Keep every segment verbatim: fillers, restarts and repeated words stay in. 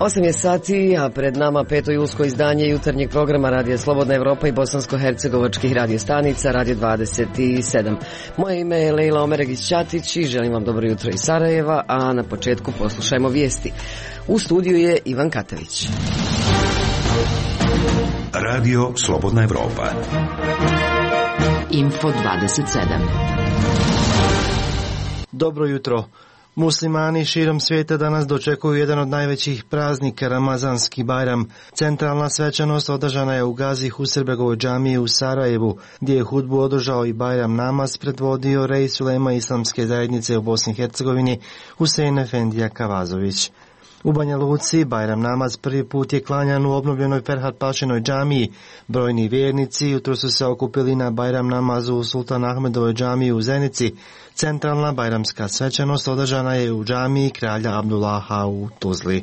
osam je sati, a pred nama peto julsko izdanje jutarnjeg programa Radija Slobodna Evropa i bosansko-hercegovačkih radio stanica Radio dvadeset sedam. Moje ime je Lejla Omeregić-Ćatić i želim vam dobro jutro iz Sarajeva, a na početku poslušajmo vijesti. U studiju je Ivan Katavić. Radio Slobodna Evropa. Info dvadeset sedam. Dobro jutro. Muslimani širom svijeta danas dočekuju jedan od najvećih praznika, Ramazanski Bajram. Centralna svečanost održana je u Gazi Husrebegovoj džamiji u Sarajevu, gdje je hudbu održao i Bajram namaz predvodio rej uleme Islamske zajednice u Bosni i Hercegovini Husein Efendija Kavazović. U Banja Luci Bajram namaz prvi put je klanjan u obnovljenoj Ferhat Pašinoj džamiji. Brojni vjernici jutro su se okupili na Bajram namazu u Sultan Ahmedovoj džamiji u Zenici. Centralna bajramska svečanost održana je u džamiji kralja Abdullaha u Tuzli.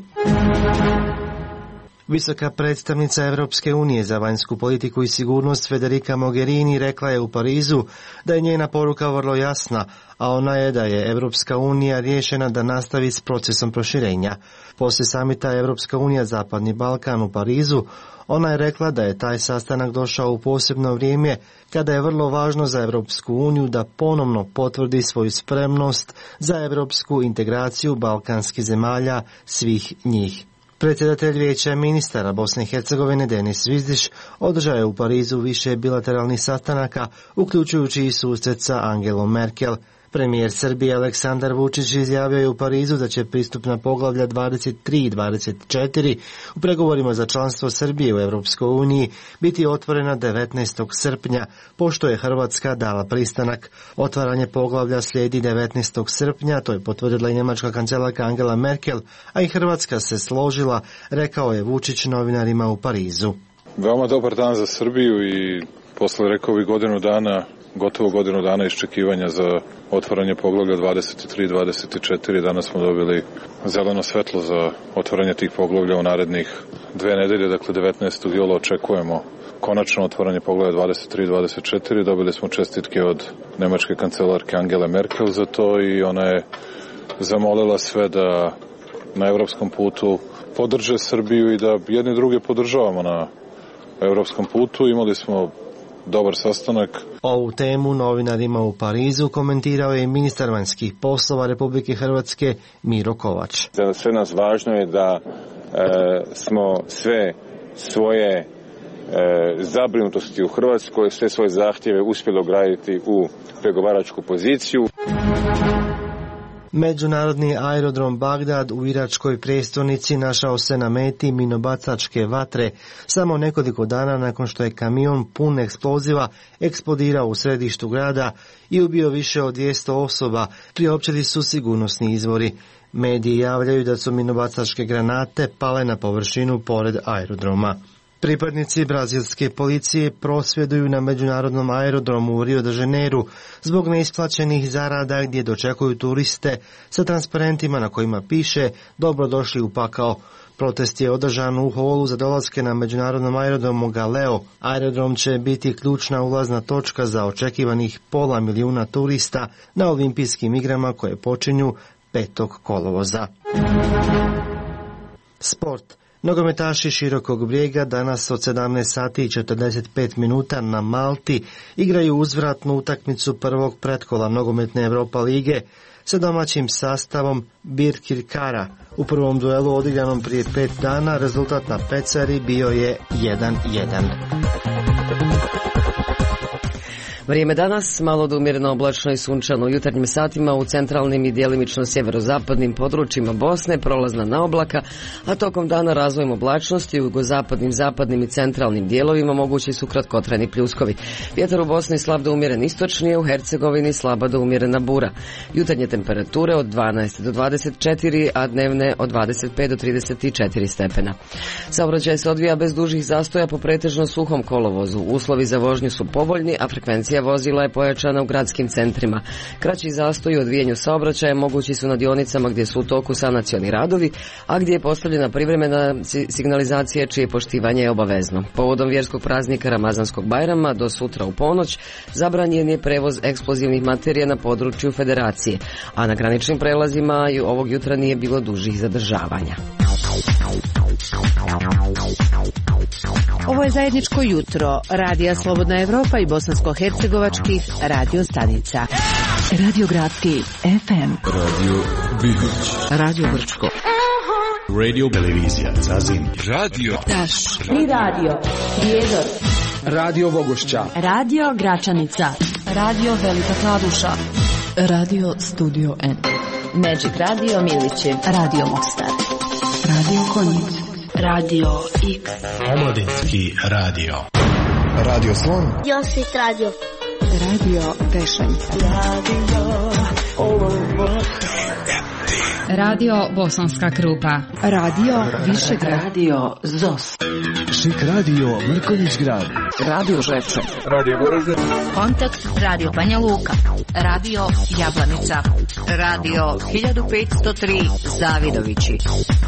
Visoka predstavnica Europske unije za vanjsku politiku i sigurnost Federica Mogherini rekla je u Parizu da je njena poruka vrlo jasna, a ona je da je Europska unija rješena da nastavi s procesom proširenja. Poslije samita Europska unija Zapadni Balkan u Parizu, ona je rekla da je taj sastanak došao u posebno vrijeme kada je vrlo važno za Europsku uniju da ponovno potvrdi svoju spremnost za europsku integraciju balkanskih zemalja, svih njih. Predsjedatelj Vijeća ministara Bosne i Hercegovine Denis Zvizdiš održao je u Parizu više bilateralnih sastanaka, uključujući i susret sa Angelom Merkel. Premijer Srbije Aleksandar Vučić izjavio je u Parizu da će pristupna poglavlja dvadeset tri i dvadeset četiri u pregovorima za članstvo Srbije u Europskoj uniji biti otvorena devetnaestog srpnja, pošto je Hrvatska dala pristanak. Otvaranje poglavlja slijedi devetnaestog srpnja, to je potvrdila i njemačka kancelarka Angela Merkel, a i Hrvatska se složila, rekao je Vučić novinarima u Parizu. Veoma dobar dan za Srbiju i posle, rekao bi, godinu dana gotovo godinu dana iščekivanja za otvaranje poglavlja dvadeset tri i dvadeset četiri. Danas smo dobili zeleno svetlo za otvaranje tih poglavlja u narednih dve nedelje, dakle devetnaestog jula očekujemo konačno otvaranje poglavlja dvadeset tri i dvadeset četiri. Dobili smo čestitke od nemačke kancelarke Angele Merkel za to i ona je zamolila sve da na evropskom putu podrže Srbiju i da jedni druge podržavamo na evropskom putu. Imali smo dobar sastanak. Ovu temu novinarima u Parizu komentirao je i ministar vanjskih poslova Republike Hrvatske Miro Kovač. Za sve nas važno je da e, smo sve svoje e, zabrinutosti u Hrvatskoj, sve svoje zahtjeve uspjeli ugraditi u pregovaračku poziciju. Međunarodni aerodrom Bagdad u iračkoj prijestolnici našao se na meti minobacačke vatre samo nekoliko dana nakon što je kamion pun eksploziva eksplodirao u središtu grada i ubio više od dvjesto osoba, priopćili su sigurnosni izvori. Mediji javljaju da su minobacačke granate pale na površinu pored aerodroma. Pripadnici brazilske policije prosvjeduju na međunarodnom aerodromu u Rio de Janeiru zbog neisplaćenih zarada gdje dočekuju turiste sa transparentima na kojima piše "Dobrodošli u pakao". Protest je održan u holu za dolaske na međunarodnom aerodromu Galeo. Aerodrom će biti ključna ulazna točka za očekivanih pola milijuna turista na olimpijskim igrama koje počinju petog kolovoza. Sport. Nogometaši Širokog Brijega danas od sedamnaest sati i četrdeset pet minuta na Malti igraju uzvratnu utakmicu prvog pretkola nogometne Europa lige sa domaćim sastavom Birkirkara. U prvom duelu odigranom prije pet dana rezultat na Pecari bio je jedan jedan. Vrijeme danas malo da umjereno oblačno i sunčano u jutarnjim satima u centralnim i djelimično sjeverozapadnim područjima Bosne, prolazna na oblaka, a tokom dana razvojem oblačnosti u jugozapadnim, zapadnim i centralnim dijelovima mogući su kratkotrajni pljuskovi. Vjetar u Bosni slab da umjeren istočni, u Hercegovini slaba da umjerena bura. Jutarnje temperature od dvanaest do dvadeset četiri, a dnevne od dvadeset pet do trideset četiri stepena. Saobraćaj se odvija bez dužih zastoja po pretežno suhom kolovozu. Uslovi za vožnju su povoljni, a frekvencija registracija vozila je pojačana u gradskim centrima. Kraći zastoji u odvijanju saobraćaja mogući su na dionicama gdje su u toku sanacioni radovi, a gdje je postavljena privremena signalizacija čije poštivanje je obavezno. Povodom vjerskog praznika Ramazanskog Bajrama do sutra u ponoć zabranjen je prevoz eksplozivnih materija na području Federacije, a na graničnim prelazima ovog jutra nije bilo dužih zadržavanja. Ovo je zajedničko jutro Radija Slobodna Evropa i bosansko-hercegovačkih radio stanica. Radio Gradski F M, Radio Bihać, Radio Brčko, Radio Televizija Zazim, Radio Taš i Radio Prijedor, Radio Vogošća, Radio Gračanica, Radio Velika Kladuša, Radio Studio N, Magic Radio Milići, Radio Mostar, Radio Konjic, Radio X, Omladinski radio, Radio Slon, Josit Radio, Radio Tešanj, Radio Bosanska Krupa, Radio Višegrad, Radio Zos, Šik Radio Mrkonjić Grad, Radio Žepče, Radio Goražde, Kontakt Radio Banja Luka, Radio Jablanica, Radio hiljadu petsto tri Zavidovići.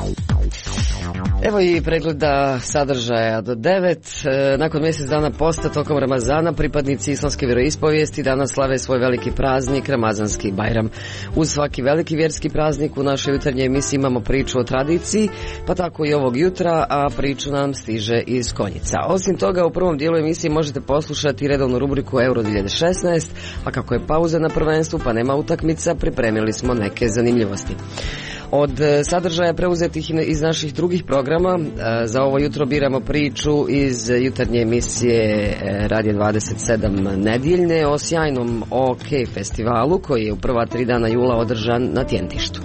Evo i pregleda sadržaja do devet. Nakon mjesec dana posta tokom Ramazana, pripadnici islamske vjeroispovijesti danas slave svoj veliki praznik, Ramazanski Bajram. Uz svaki veliki vjerski praznik u našoj jutarnjoj emisiji imamo priču o tradiciji, pa tako i ovog jutra, a priču nam stiže iz Konjica. Osim toga, u prvom dijelu emisije možete poslušati redovnu rubriku Euro dvije tisuće šesnaest, a kako je pauza na prvenstvu pa nema utakmica, pripremili smo neke zanimljivosti. Od sadržaja preuzetih iz naših drugih programa, za ovo jutro biramo priču iz jutarnje emisije Radio dvadeset sedam nedjeljne o sjajnom OK festivalu koji je u prva tri dana jula održan na Tjentištu.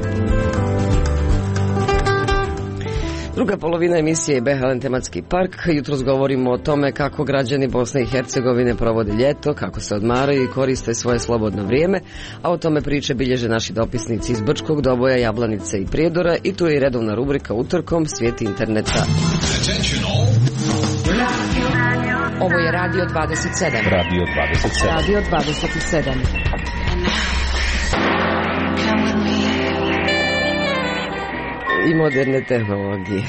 Druga polovina emisije je Behalen tematski park. Jutros govorimo o tome kako građani Bosne i Hercegovine provode ljeto, kako se odmaraju i koriste svoje slobodno vrijeme, a o tome priče bilježe naši dopisnici iz Brčkog, Doboja, Jablanice i Prijedora i tu je i redovna rubrika Utorkom, svijet interneta. Ovo je Radio dvadeset sedam. Radio dvadeset sedam. Radio dvadeset sedam. I moderne tehnologije.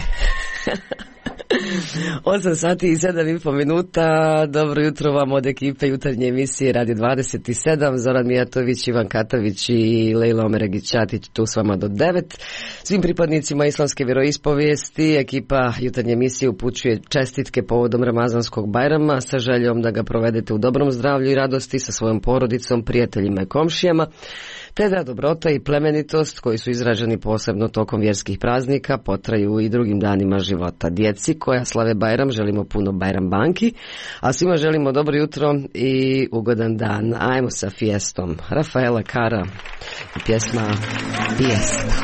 osam sati i sedam i pol minuta. Dobro jutro vam od ekipe jutarnje emisije Radio dvadeset sedam. Zoran Mijatović, Ivan Katavić i Lejla Omeregić-Ćatić tu s vama do devet. Svim pripadnicima islamske vjeroispovijesti ekipa jutarnje emisije upućuje čestitke povodom Ramazanskog Bajrama sa željom da ga provedete u dobrom zdravlju i radosti sa svojom porodicom, prijateljima i komšijama, te da dobrota i plemenitost koji su izraženi posebno tokom vjerskih praznika potraju i drugim danima života. Djeci koja slave Bajram želimo puno Bajram banki, a svima želimo dobro jutro i ugodan dan. Ajmo sa Fiestom. Rafaela Cara i pjesma Fiesta.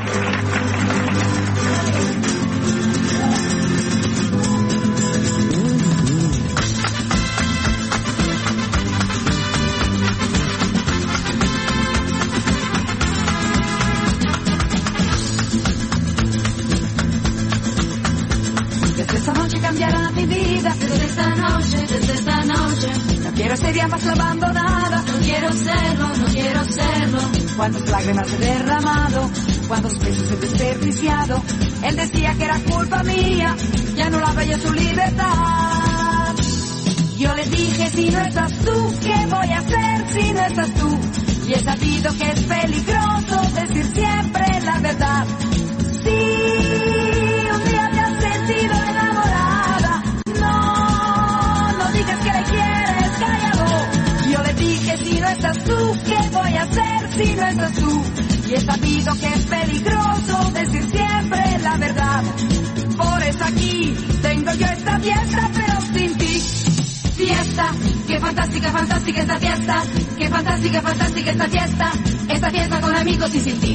Quiero ser más abandonada, no quiero serlo, no quiero serlo. Cuántas lágrimas he derramado, cuántos besos he desperdiciado. Él decía que era culpa mía, ya no la veía su libertad. Yo le dije, si no estás tú, ¿qué voy a hacer si no estás tú? Y he sabido que es peligroso decir siempre la verdad. Sí, un día te has sentido enamorada, no, no digas que le quieres, cállalo. Yo le dije, si no estás tú, ¿qué voy a hacer si no estás tú? Y he sabido que es peligroso decir siempre la verdad. Por eso aquí tengo yo esta fiesta, pero sin ti. Fiesta, qué fantástica, fantástica esta fiesta. Qué fantástica, fantástica esta fiesta. Esta fiesta con amigos y sin ti.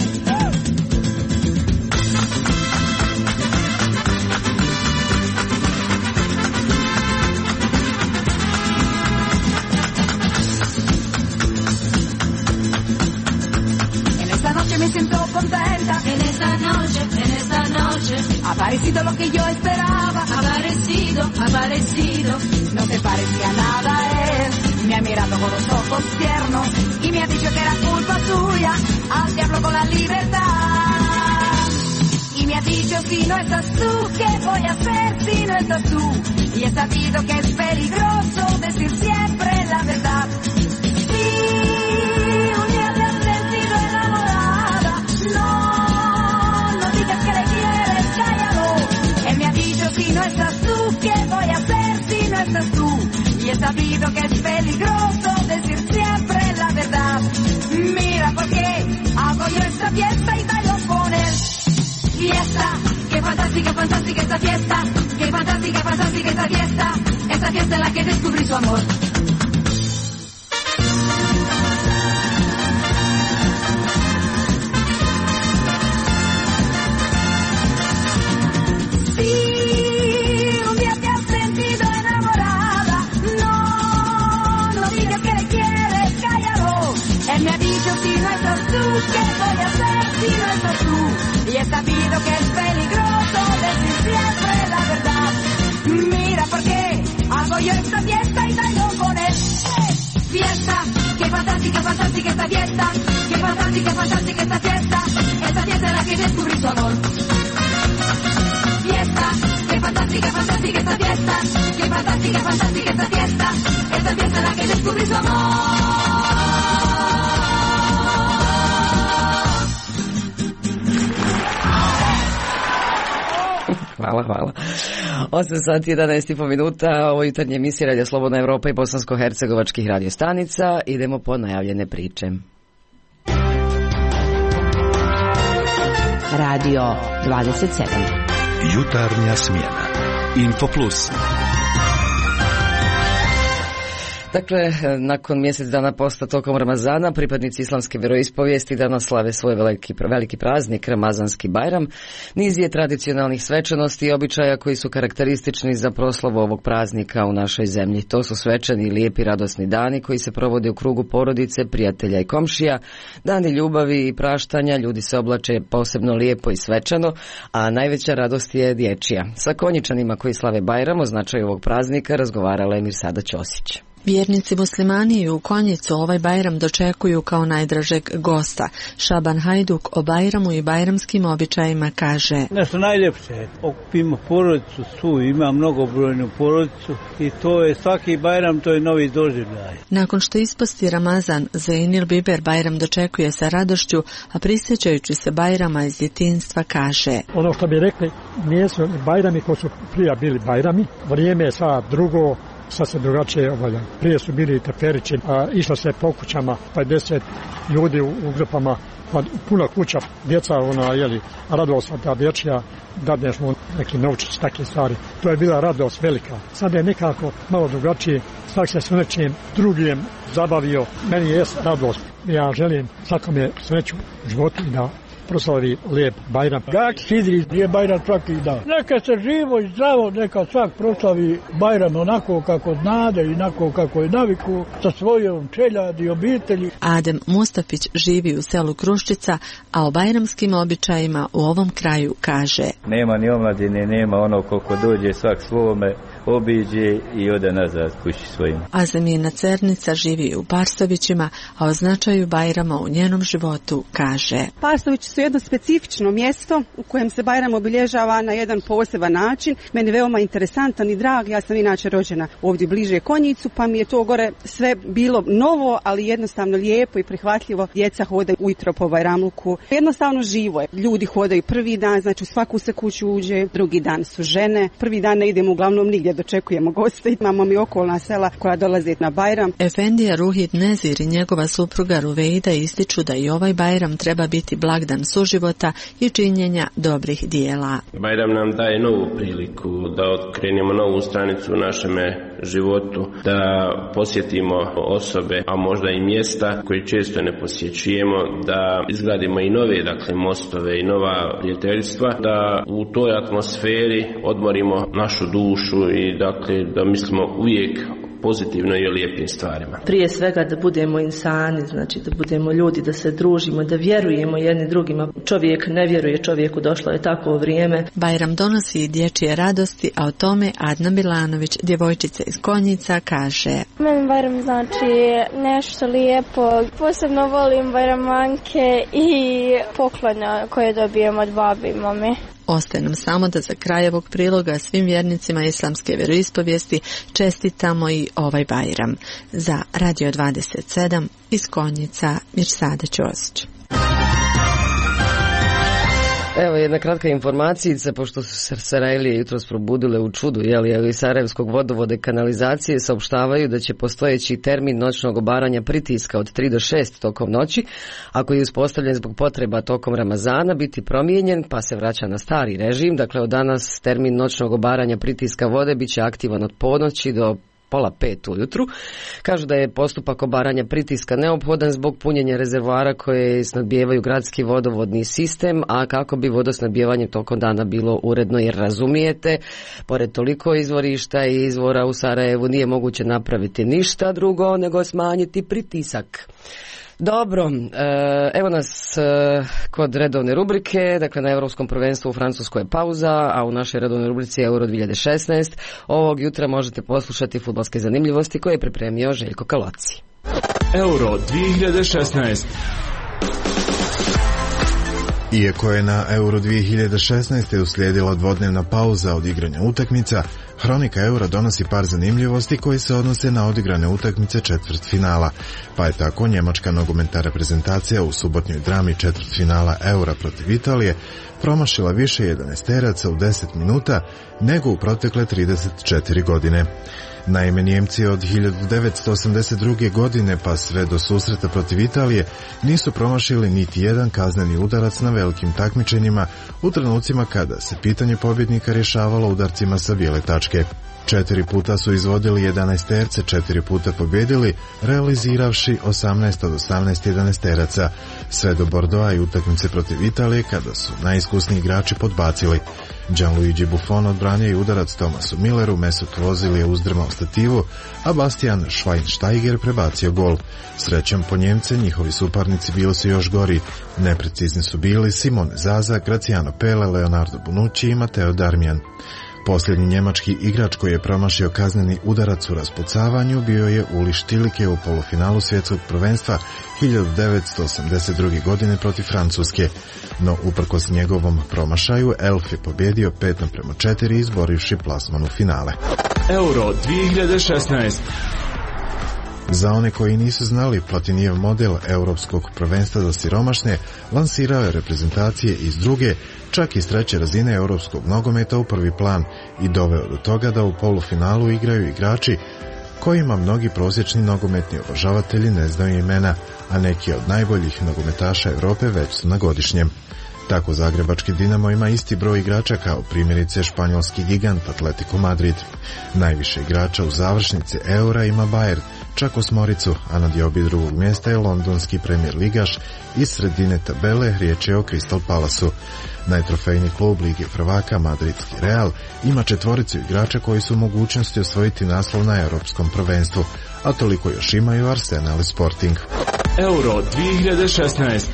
Me siento contenta en esta noche, en esta noche. Ha aparecido lo que yo esperaba, ha aparecido, ha aparecido. No te parecía nada él, mi mirato con los ojos tiernos y me ha dicho que era culpa suya, al diablo con la libertad. Y me ha dicho, si no estás tú, ¿qué voy a hacer si no estás tú? Y he sabido que es peligroso decir siempre la verdad. Si un día te has sentido enamorada, no, no digas que le quieres, cállalo. Él me ha dicho, si no estás tú, ¿qué voy a hacer si no estás tú? Y he sabido que es peligroso decir siempre la verdad. Mira por qué hago yo esta fiesta y bailo con él. Fiesta, qué fantástica, fantástica esta fiesta. Qué fantástica, fantástica esta fiesta. Esta fiesta en la que descubrí su amor. Si no estás tú, ¿qué voy a hacer si no estás tú? Y he sabido que es peligroso decir siempre la verdad. Mira por qué hago yo esta fiesta y bailo con él. Fiesta, qué fantástica, fantástica esta fiesta. Qué fantástica, fantástica esta fiesta. Esta fiesta en la que descubrí su amor. Fiesta, qué fantástica, fantástica esta fiesta. Qué fantástica, fantástica esta fiesta. Esta fiesta en la que descubrí su amor. Hvala, hvala. osam sati jedanaest i po minuta, ovo jutarnje emisije Radio Slobodna Evropa i bosansko-hercegovačkih radio stanica. Idemo po najavljene priče. Radio dvadeset sedam. Jutarnja smjena. Info Plus. Dakle, nakon mjesec dana posta tokom Ramazana, pripadnici islamske vjeroispovijesti danas slave svoj veliki, veliki praznik, Ramazanski Bajram. Niz je tradicionalnih svečanosti i običaja koji su karakteristični za proslavu ovog praznika u našoj zemlji. To su svečani, lijepi, radosni dani koji se provode u krugu porodice, prijatelja i komšija, dani ljubavi i praštanja, ljudi se oblače posebno lijepo i svečano, a najveća radost je dječja. Sa Konjičanima koji slave Bajram o značaju ovog praznika razgovarala je Mirsada Ćosić. Vjernici muslimani u Konjicu ovaj Bajram dočekuju kao najdražeg gosta. Šaban Hajduk o Bajramu i bajramskim običajima kaže: Nešto najljepše, okupimo porodicu, tu ima mnogobrojnu porodicu i to je svaki Bajram, to je novi doživljaj. Nakon što isposti Ramazan, Zeinil Biber Bajram dočekuje sa radošću, a prisjećajući se Bajrama iz djetinjstva kaže: Ono što bi rekli, nijesu Bajrami koji su prije bili Bajrami, vrijeme je sad drugo, sad se drugačije obavlja. Prije su bili teferići, a išlo se po kućama, pedeset ljudi u, u grupama, pa puno kuća, djeca, ona, jeli, radost ta dječja, dadneš mu neki novčić, takve stvari. To je bila radost velika. Sad je nekako malo drugačije, svak se s nečim drugim zabavio. Meni je radost. Ja želim svakome sreću u životu i da proslavi lijep Bajram. Gak sidri je Bajram svaki dan. Neka se živo i zdravo, neka svak proslavi Bajram onako kako znade i onako kako je naviku sa svojom čeljadi i obitelji. Adem Mustafić živi u selu Kruščica, a o bajramskim običajima u ovom kraju kaže: Nema ni omladine, nema ono koliko dođe svak svome, obiđe i ode nazad kući svojim. Azemina Cernica živi u Parsovićima, a o značaju Bajrama u njenom životu kaže: Parsovići su jedno specifično mjesto u kojem se Bajram obilježava na jedan poseban način. Meni veoma interesantan i drag, ja sam inače rođena ovdje bliže Konjicu, pa mi je to gore sve bilo novo, ali jednostavno lijepo i prihvatljivo. Djeca hodaju ujutro po Bajramluku, jednostavno živo je. Ljudi hodaju prvi dan, znači u svaku se kuću uđe, drugi dan su žene, prvi dan ne idemo uglavnom nigdje, dočekujemo goste, imamo mi okolna sela koja dolaze na Bajram. Efendija Ruhid Nezir i njegova supruga Ruveida ističu da i ovaj Bajram treba biti blagdan suživota i činjenja dobrih dijela. Bajram nam daje novu priliku da otkrenemo novu stranicu u našem životu, da posjetimo osobe, a možda i mjesta koje često ne posjećujemo, da izgradimo i nove, dakle, mostove i nova prijateljstva, da u toj atmosferi odmorimo našu dušu i dakle da mislimo uvijek pozitivnoj i o lijepim stvarima. Prije svega da budemo insani, znači da budemo ljudi, da se družimo, da vjerujemo jedni drugima. Čovjek ne vjeruje čovjeku, došlo je tako vrijeme. Bajram donosi i dječje radosti, a o tome Adna Bilanović, djevojčica iz Konjica, kaže: Meni Bajram znači nešto lijepo. Posebno volim bajramanke i poklona koje dobijem od babi i mame. Ostaje nam samo da za kraj ovog priloga svim vjernicima islamske vjeroispovijesti čestitamo i ovaj Bajram. Za Radio dvadeset sedam iz Konjica, Mirsada Ćosić. Evo jedna kratka informacijica, pošto su se Sarajlije jutros probudile u čudu, jeli, iz Sarajevskog vodovoda i kanalizacije saopštavaju da će postojeći termin noćnog obaranja pritiska od tri do šest tokom noći, ako je uspostavljen zbog potreba tokom Ramazana, biti promijenjen, pa se vraća na stari režim. Dakle, od danas termin noćnog obaranja pritiska vode bit će aktivan od ponoći do pola pet ujutru. Kažu da je postupak obaranja pritiska neophodan zbog punjenja rezervoara koje snadbijevaju gradski vodovodni sistem, a kako bi vodosnadbijevanje tokom dana bilo uredno, jer razumijete, pored toliko izvorišta i izvora u Sarajevu nije moguće napraviti ništa drugo nego smanjiti pritisak. Dobro, evo nas kod redovne rubrike, dakle na Europskom prvenstvu u Francuskoj je pauza, a u našoj redovnoj rubrici Euro dvije hiljade šesnaest ovog jutra možete poslušati fudbalske zanimljivosti koje je pripremio Željko Kaloci. Euro dvije hiljade šesnaest. Iako je na Euro dvije hiljade šesnaest uslijedila dvodnevna pauza od igranja utakmica, Hronika Eura donosi par zanimljivosti koji se odnose na odigrane utakmice četvrtfinala, pa je tako njemačka nogometna reprezentacija u subotnjoj drami četvrtfinala Eura protiv Italije promašila više jedanaesteraca u deset minuta nego u protekle trideset četiri godine. Naime, Njemci od hiljadu devetsto osamdeset druge. godine pa sve do susreta protiv Italije nisu promašili niti jedan kazneni udarac na velikim takmičenjima u trenucima kada se pitanje pobjednika rješavalo udarcima sa bijele tačke. Četiri puta su izvodili jedanaesterce, četiri puta pobjedili, realiziravši osamnaest od osamnaest jedanaesteraca, sve do Bordeauxa i utakmice protiv Italije kada su najiskusniji igrači podbacili. Gianluigi Buffon odbranio i udarac Thomasu Milleru, Mesut Ozil je uzdrmao stativu, a Bastian Schweinsteiger prebacio gol. Srećom po Njemce, njihovi suparnici bili su još gori. Neprecizni su bili Simone Zaza, Graziano Pelle, Leonardo Bonucci i Matteo Darmian. Posljednji njemački igrač koji je promašio kazneni udarac u raspucavanju bio je Uli Štilike u polufinalu svjetskog prvenstva hiljadu devetsto osamdeset druge. godine protiv Francuske. No, uprkos njegovom promašaju, Elf je pobjedio pet naprema četiri izborivši plasman u finale. Euro dvije hiljade šesnaest. Za one koji nisu znali, Platinijev model europskog prvenstva za siromašne lansirao je reprezentacije iz druge, čak iz treće razine europskog nogometa u prvi plan i doveo do toga da u polufinalu igraju igrači kojima mnogi prosječni nogometni obožavatelji ne znaju imena, a neki od najboljih nogometaša Europe već su na godišnjem. Tako zagrebački Dinamo ima isti broj igrača kao primjerice španjolski gigant Atletico Madrid. Najviše igrača u završnici Eura ima Bayern, čak osmoricu, a na diobi drugog mjesta je londonski premijer ligaš iz sredine tabele, riječ je o Crystal Palaceu. Najtrofejniji klub Lige prvaka, madridski Real, ima četvoricu igrača koji su u mogućnosti osvojiti naslov na europskom prvenstvu, a toliko još imaju Arsenal i Sporting. Euro dvije hiljade šesnaest.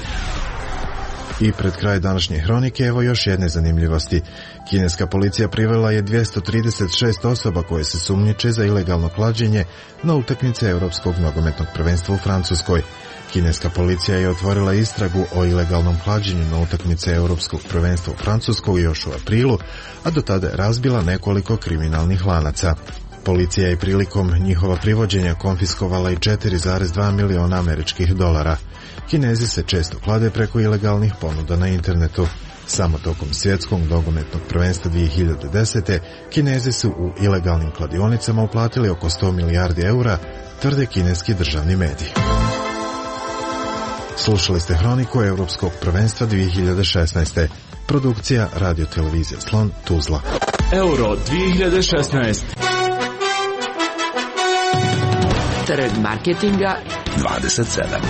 I pred kraj današnje hronike evo još jedne zanimljivosti. Kineska policija privela je dvjesto trideset šest osoba koje se sumnjiče za ilegalno klađenje na utakmice Europskog nogometnog prvenstva u Francuskoj. Kineska policija je otvorila istragu o ilegalnom klađenju na utakmice Europskog prvenstva u Francuskoj još u aprilu, a do tada je razbila nekoliko kriminalnih lanaca. Policija je prilikom njihova privođenja konfiskovala i četiri zarez dva miliona američkih dolara. Kinezi se često klade preko ilegalnih ponuda na internetu. Samo tokom svjetskog nogometnog prvenstva dvije hiljade desete. Kinezi su u ilegalnim kladionicama uplatili oko sto milijardi eura, tvrde kineski državni mediji. Slušali ste hroniku Europskog prvenstva dvije hiljade šesnaeste. Produkcija Radio Televizija Slon, Tuzla. Euro dvije hiljade šesnaest. Trg marketinga dvadeset sedam.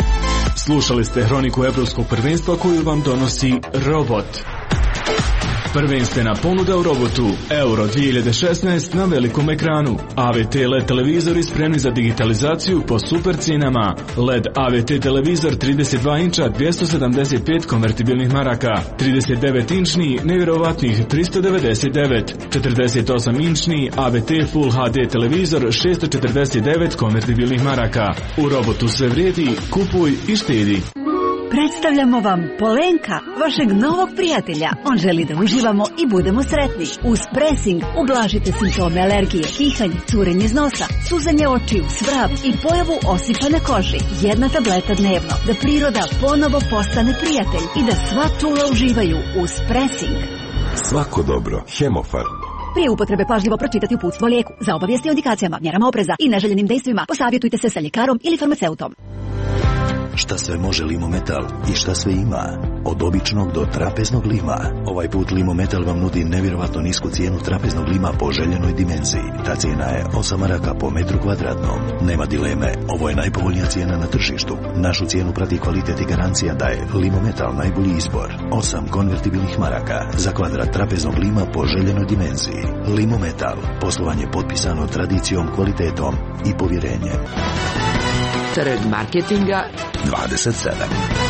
Slušali ste hroniku Europskog prvenstva koju vam donosi Robot. Prvenstvena ponuda u robotu Euro dvije hiljade šesnaest na velikom ekranu. A V T L E D televizori spremni za digitalizaciju po super cijenama. L E D A V T televizor trideset dva inča dvjesto sedamdeset pet konvertibilnih maraka. trideset devet inčni nevjerovatnih tristo devedeset devet. četrdeset osam inčni A V T Full H D televizor šesto četrdeset devet konvertibilnih maraka. U robotu sve vrijedi, kupuj i štedi. Predstavljamo vam Polenka, vašeg novog prijatelja. On želi da uživamo i budemo sretni. Uz Pressing ublažite simptome alergije, kihanje, curenje iz nosa, suzanje očiju, svrab i pojavu osipane kože. Jedna tableta dnevno, da priroda ponovo postane prijatelj i da sva čula uživaju uz Pressing. Svako dobro, Hemofarm. Prije upotrebe pažljivo pročitati uputstvo o lijeku. Za obavijesti o indikacijama, mjerama opreza i neželjenim dejstvima posavjetujte se sa ljekarom ili farmaceutom. Šta sve može Limometal i šta sve ima? Od običnog do trapeznog lima. Ovaj put Limometal vam nudi nevjerovatno nisku cijenu trapeznog lima po željenoj dimenziji. Ta cijena je osam maraka po metru kvadratnom. Nema dileme, ovo je najpovoljnija cijena na tržištu. Našu cijenu prati kvalitet i garancija da je Limometal najbolji izbor. osam konvertibilnih maraka za kvadrat trapeznog lima po željenoj dimenziji. Limometal. Poslovanje potpisano tradicijom, kvalitetom i povjerenjem. Trg marketinga dvadeset sedam.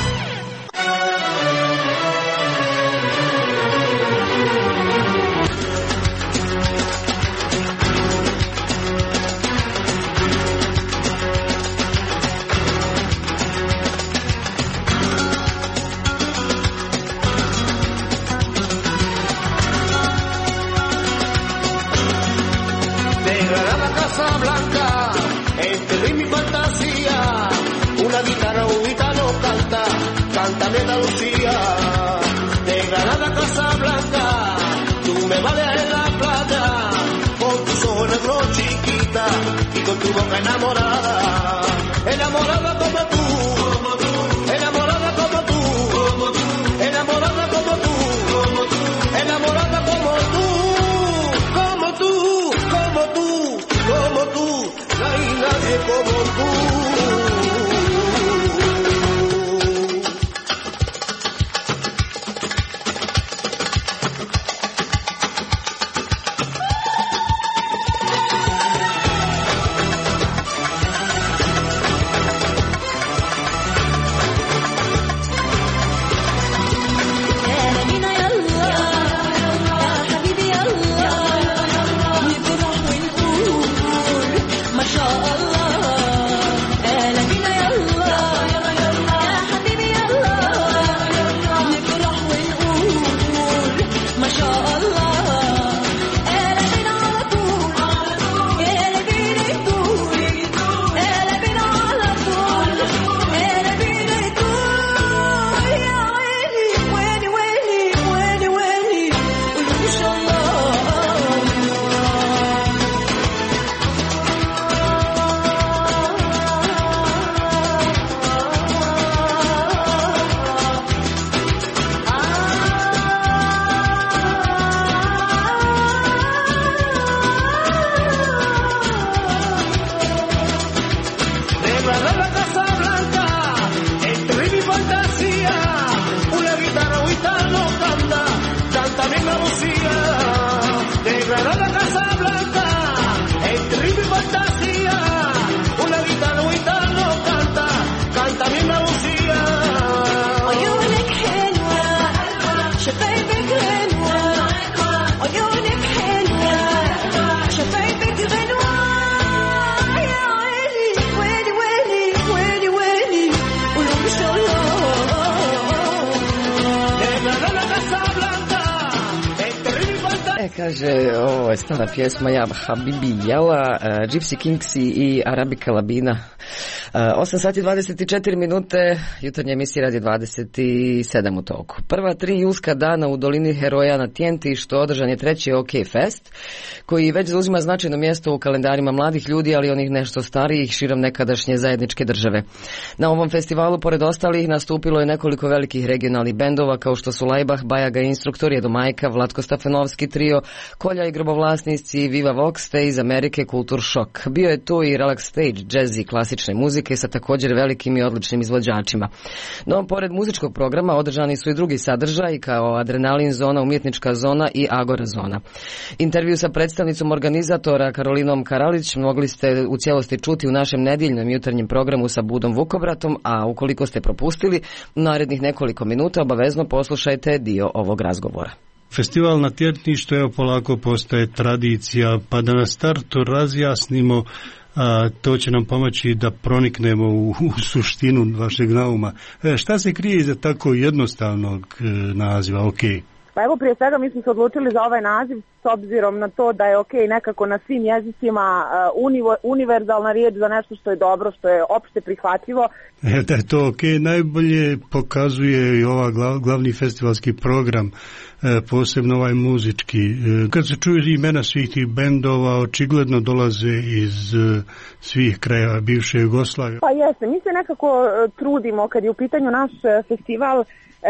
Cántame Andalucía, de Granada a Casablanca, tú me vales en la playa, con tus ojos negros chiquita y con tu boca enamorada, enamorada como tú, como tú, enamorada como tú, como tú, enamorada como tú, como tú, enamorada como tú, como tú, como tú, como tú, no hay nadie como tú. Kaže, ovo je stara pjesma Ja Habibi Jela, uh, Gypsy Kingsi i Arabika Labina. Uh, osam sati dvadeset četiri minute, jutarnje emisije Radio dvadeset sedam u toku. Prva tri julska dana u dolini Heroja na Tjenti, što održan je treći OK Fest, koji već zauzima značajno mjesto u kalendarima mladih ljudi, ali onih nešto starijih širom nekadašnje zajedničke države. Na ovom festivalu, pored ostalih, nastupilo je nekoliko velikih regionalnih bendova, kao što su Lajbah, Bajaga Instruktor, Jedomajka, Vlatko Stafenovski trio, Kolja i Grobovlasnici, Viva Vox, te iz Amerike Kultur Šok. Bio je tu i Relax Stage, jazz i klasične muzike, prilike sa također velikim i odličnim izvođačima. No, pored muzičkog programa održani su i drugi sadržaji kao Adrenalin zona, umjetnička zona i Agora zona. Intervju sa predstavnicom organizatora Karolinom Karalić mogli ste u cijelosti čuti u našem nedjeljnom jutarnjem programu sa Budom Vukobratom, a ukoliko ste propustili, narednih nekoliko minuta obavezno poslušajte dio ovog razgovora. Festival natjertništva evo polako postaje tradicija, pa da na startu razjasnimo, a, to će nam pomoći da proniknemo u, u suštinu vašeg nauma. E, šta se krije iza tako jednostavnog e, naziva, ok? Pa evo prije svega mi smo se odlučili za ovaj naziv s obzirom na to da je ok nekako na svim jezicima uh, univo, univerzalna riječ za nešto što je dobro, što je opšte prihvatljivo. E, da je to ok, najbolje pokazuje i ova glav, glavni festivalski program, e, posebno ovaj muzički. E, kad se čuju imena svih tih bendova, očigledno dolaze iz e, svih krajeva bivše Jugoslavije. Pa jeste, mi se nekako e, trudimo kad je u pitanju naš e, festival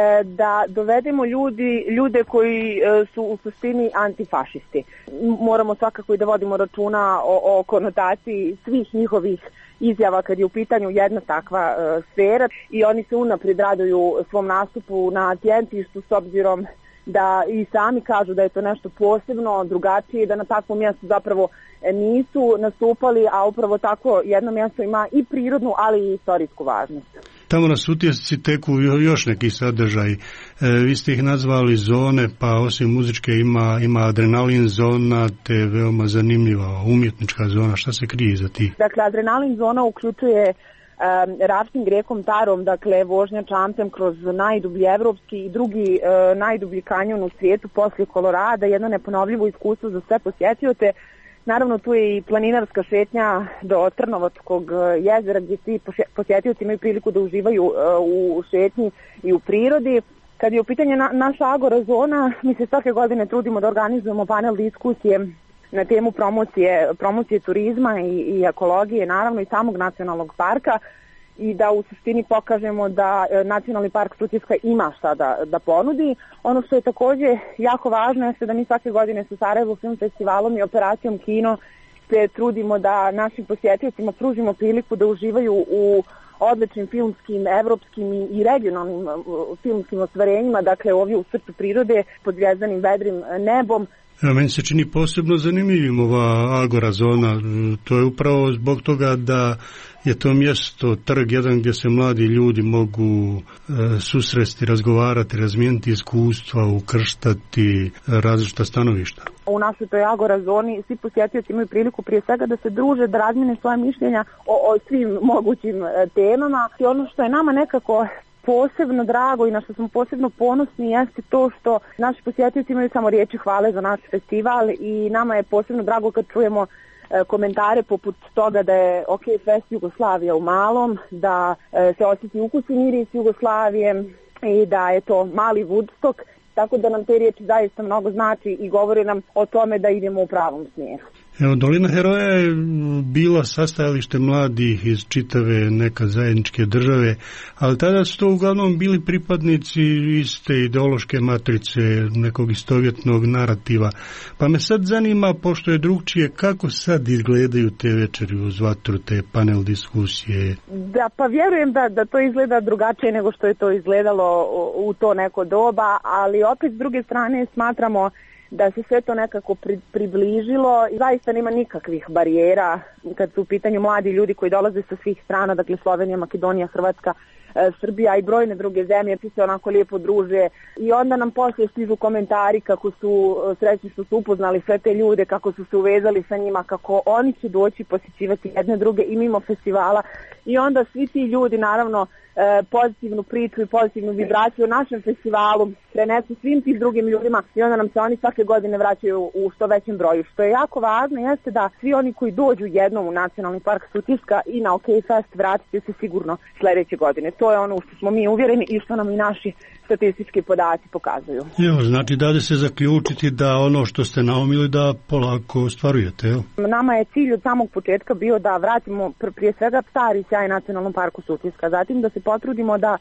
da dovedemo ljudi, ljude koji su u suštini antifašisti. Moramo svakako i da vodimo računa o, o konotaciji svih njihovih izjava kad je u pitanju jedna takva uh, sfera i oni se unaprijed raduju svom nastupu na Tjentištu s obzirom da i sami kažu da je to nešto posebno, drugačije, da na takvom mjestu zapravo nisu nastupali, a upravo tako jedno mjesto ima i prirodnu, ali i istorijsku važnost. Tamo na Sutjesci teku još neki sadržaj. E, vi ste ih nazvali zone, pa osim muzičke ima, ima Adrenalin zona, te veoma zanimljiva umjetnička zona. Šta se krije za tih? Dakle, Adrenalin zona uključuje um, rafting rijekom Tarom, dakle vožnja čamcem kroz najdublji evropski i drugi uh, najdublji kanjon u svijetu poslije Kolorada, jedno neponovljivo iskustvo za sve posjetioce. Naravno, tu je i planinarska šetnja do Trnovačkog jezera gdje svi posjetioci imaju priliku da uživaju u šetnji i u prirodi. Kad je u pitanju na, naša Agora zona, mi se svake godine trudimo da organizujemo panel diskusije na temu promocije, promocije turizma i, i ekologije, naravno i samog nacionalnog parka, i da u suštini pokažemo da Nacionalni park Sutjeska ima šta da, da ponudi. Ono što je također jako važno je da mi svake godine sa Sarajevo Film Festivalom i operacijom Kino se trudimo da našim posjetiocima pružimo priliku da uživaju u odličnim filmskim, evropskim i regionalnim filmskim ostvarenjima, dakle ovdje u srcu prirode pod zvjezdanim vedrim nebom. Evo, meni se čini posebno zanimljivim ova Agora zona, to je upravo zbog toga da je to mjesto, trg jedan gdje se mladi ljudi mogu e, susresti, razgovarati, razmijeniti iskustva, ukrštati različita stanovišta. U našoj toj Agora zoni svi posjetioci imaju priliku prije svega da se druže, da razmijene svoje mišljenja o, o svim mogućim e, temama. I ono što je nama nekako posebno drago i na što smo posebno ponosni jeste to što naši posjetioci imaju samo riječi hvale za naš festival i nama je posebno drago kad čujemo e, komentare poput toga da je OK Fest Jugoslavija u malom, da e, se osjeti ukus i miris Jugoslavije i da je to mali Woodstock, tako da nam te riječi zaista mnogo znači i govore nam o tome da idemo u pravom smjeru. Evo, Dolina heroja je bila sastajalište mladih iz čitave neka zajedničke države, ali tada su to uglavnom bili pripadnici iste ideološke matrice, nekog istovjetnog narativa. Pa me sad zanima, pošto je drugčije, kako sad izgledaju te večeri uz vatru, te panel diskusije? Da, pa vjerujem da, da to izgleda drugačije nego što je to izgledalo u, u to neko doba, ali opet s druge strane smatramo da se sve to nekako pri, približilo i zaista nema nikakvih barijera kad su u pitanju mladi ljudi koji dolaze sa svih strana, dakle Slovenija, Makedonija, Hrvatska, e, Srbija i brojne druge zemlje, svi se onako lijepo druže i onda nam poslije stižu komentari kako su srećni što su upoznali sve te ljude, kako su se uvezali sa njima, kako oni će doći posjećivati jedne druge i mimo festivala i onda svi ti ljudi naravno e, pozitivnu priču i pozitivnu vibraciju o našem festivalu prenesu svim tim drugim ljudima i onda nam se oni svake godine vraćaju u što većem broju. Što je jako važno jeste da svi oni koji dođu jednom u Nacionalni park Sutjeska i na OK Fest vratit će se sigurno sljedeće godine. To je ono što smo mi uvjereni i što nam i naši statistički podaci pokazuju. Evo, znači da se zaključiti da ono što ste naumili da polako ostvarujete, evo? Nama je cilj od samog početka bio da vratimo pr- prije svega stari sjaj Nacionalnom parku Sutjeska, zatim da se potrudimo da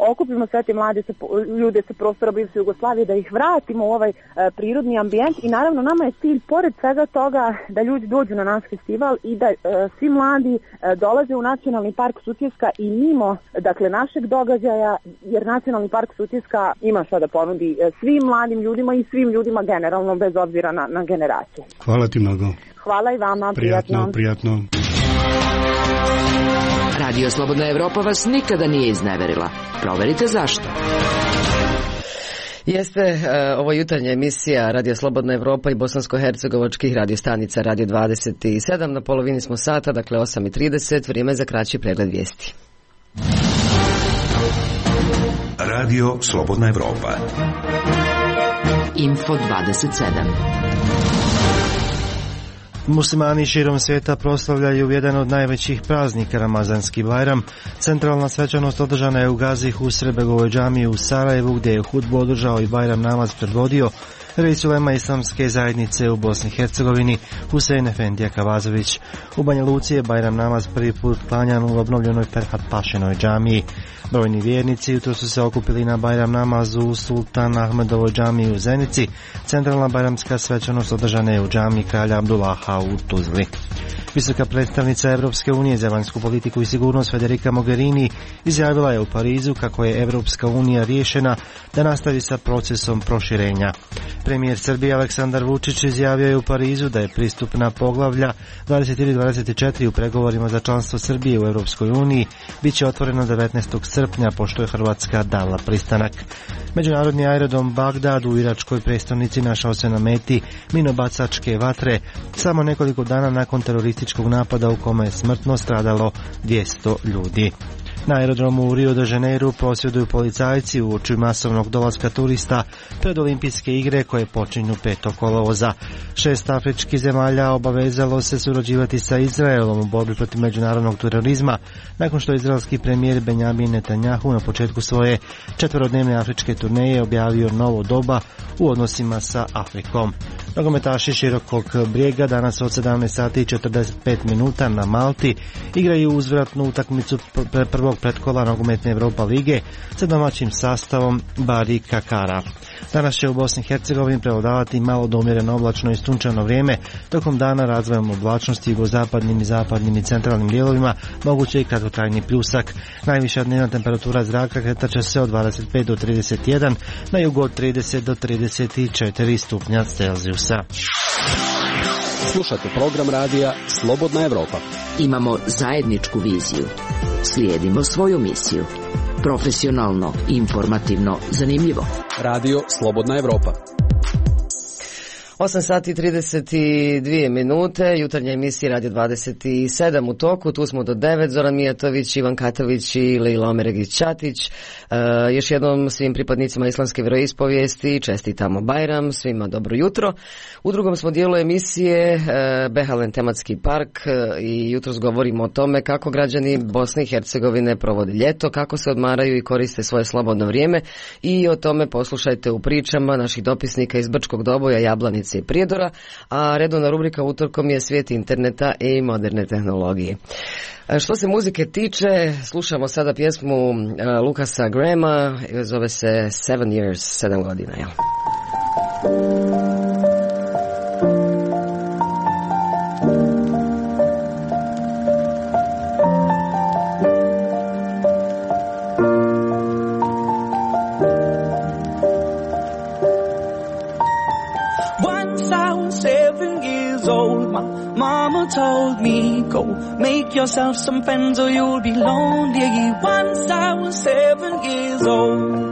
okupimo sve te mlade sa, ljude sa prostora bivše Jugoslavije, da ih vratimo u ovaj e, prirodni ambijent i naravno nama je cilj pored svega toga da ljudi dođu na naš festival i da e, svi mladi e, dolaze u Nacionalni park Sutjeska i mimo dakle našeg događaja, jer Nacionalni park Sutjeska ima šta da ponudi e, svim mladim ljudima i svim ljudima generalno bez obzira na, na generacije. Hvala ti mnogo. Hvala i vama, prijatno. Prijatno, prijatno. Radio Slobodna Evropa vas nikada nije izneverila. Proverite zašto. Jeste uh, ovo jutarnja emisija Radio Slobodna Evropa i bosansko-hercegovačkih radiostanica Radio dvadeset sedam. Na polovini smo sata, dakle osam i trideset, vrijeme za kraći pregled vijesti. Radio Slobodna Evropa. Info dvadeset sedam. Muslimani širom svijeta proslavljaju jedan od najvećih praznika, Ramazanski Bajram. Centralna svečanost održana je u Gazi Husrebegovoj džamiji u Sarajevu, gdje je hudbu održao i Bajram namaz predvodio Reis ulema islamske zajednice u Bosni i Hercegovini Husein Efendija Kavazović. U Banja Luci je Bajram namaz prvi put klanjan u obnovljenoj Ferhat Pašinoj džamiji. Brojni vjernici jutro su se okupili na Bajram namazu u Sultan Ahmedovoj džamiji u Zenici. Centralna bajramska svečanost održana je u džamiji Kralja Abdullaha u Tuzli. Visoka predstavnica Evropske unije za vanjsku politiku i sigurnost Federica Mogherini izjavila je u Parizu kako je Evropska unija riješena da nastavi sa procesom proširenja. Premijer Srbije Aleksandar Vučić izjavio je u Parizu da je pristupna poglavlja dvadeset tri dvadeset četiri u pregovorima za članstvo Srbije u Evropskoj uniji bit će otvoreno devetnaestog srpnja, pošto je Hrvatska dala pristanak. Međunarodni aerodrom Bagdad u iračkoj prestonici našao se na meti minobacačke vatre samo nekoliko dana nakon terorističkog napada u kome je smrtno stradalo dvjesto ljudi. Na aerodromu u Rio de Janeiro prosvjeduju policajci uoči masovnog dolaska turista pred olimpijske igre koje počinju petog kolovoza. Šest afričkih zemalja obavezalo se surađivati sa Izraelom u borbi protiv međunarodnog terorizma, nakon što izraelski premijer Benjamin Netanjahu na početku svoje četverodnevne afričke turneje objavio novo doba u odnosima sa Afrikom. Nogometaši Širokog brijega danas od sedamnaest sati i četrdeset pet minuta na Malti igraju uzvratnu utakmicu pr- prvog pretkola nogometne Europa lige sa domaćim sastavom Bari Kakara. Danas će u Bosni i Hercegovini prevladavati malo do umjereno oblačno i sunčano vrijeme, tokom dana razvojem oblačnosti jugozapadnim i zapadnim i centralnim dijelovima moguće i kratkotrajni pljusak. Najviša dnevna temperatura zraka kretat će se od dvadeset pet do trideset jedan, na jugu od trideset do trideset četiri stupnja Celzijusa. Slušate program radija Slobodna Evropa. Imamo zajedničku viziju. Slijedimo svoju misiju. Profesionalno, informativno, zanimljivo. Radio Slobodna Evropa. osam sati i trideset dvije minute, jutarnja emisija Radio dvadeset sedam u toku, tu smo do devet, Zoran Mijatović, Ivan Katović i Leila Omeregić-Ćatić. E, još jednom svim pripadnicima islamske vjeroispovijesti čestitamo Bajram, svima dobro jutro. U drugom smo dijelu emisije e, Behalen tematski park e, i jutros govorimo o tome kako građani Bosne i Hercegovine provode ljeto, kako se odmaraju i koriste svoje slobodno vrijeme i o tome poslušajte u pričama naših dopisnika iz Brčkog Doboja, Jablanice i Prijedora, a redovna rubrika utorkom je svijet interneta i moderne tehnologije. Što se muzike tiče, slušamo sada pjesmu Lukasa Grahama, zove se Seven Years, sedam godina, jel? Mama told me, go make yourself some friends or you'll be lonely. Once I was seven years old.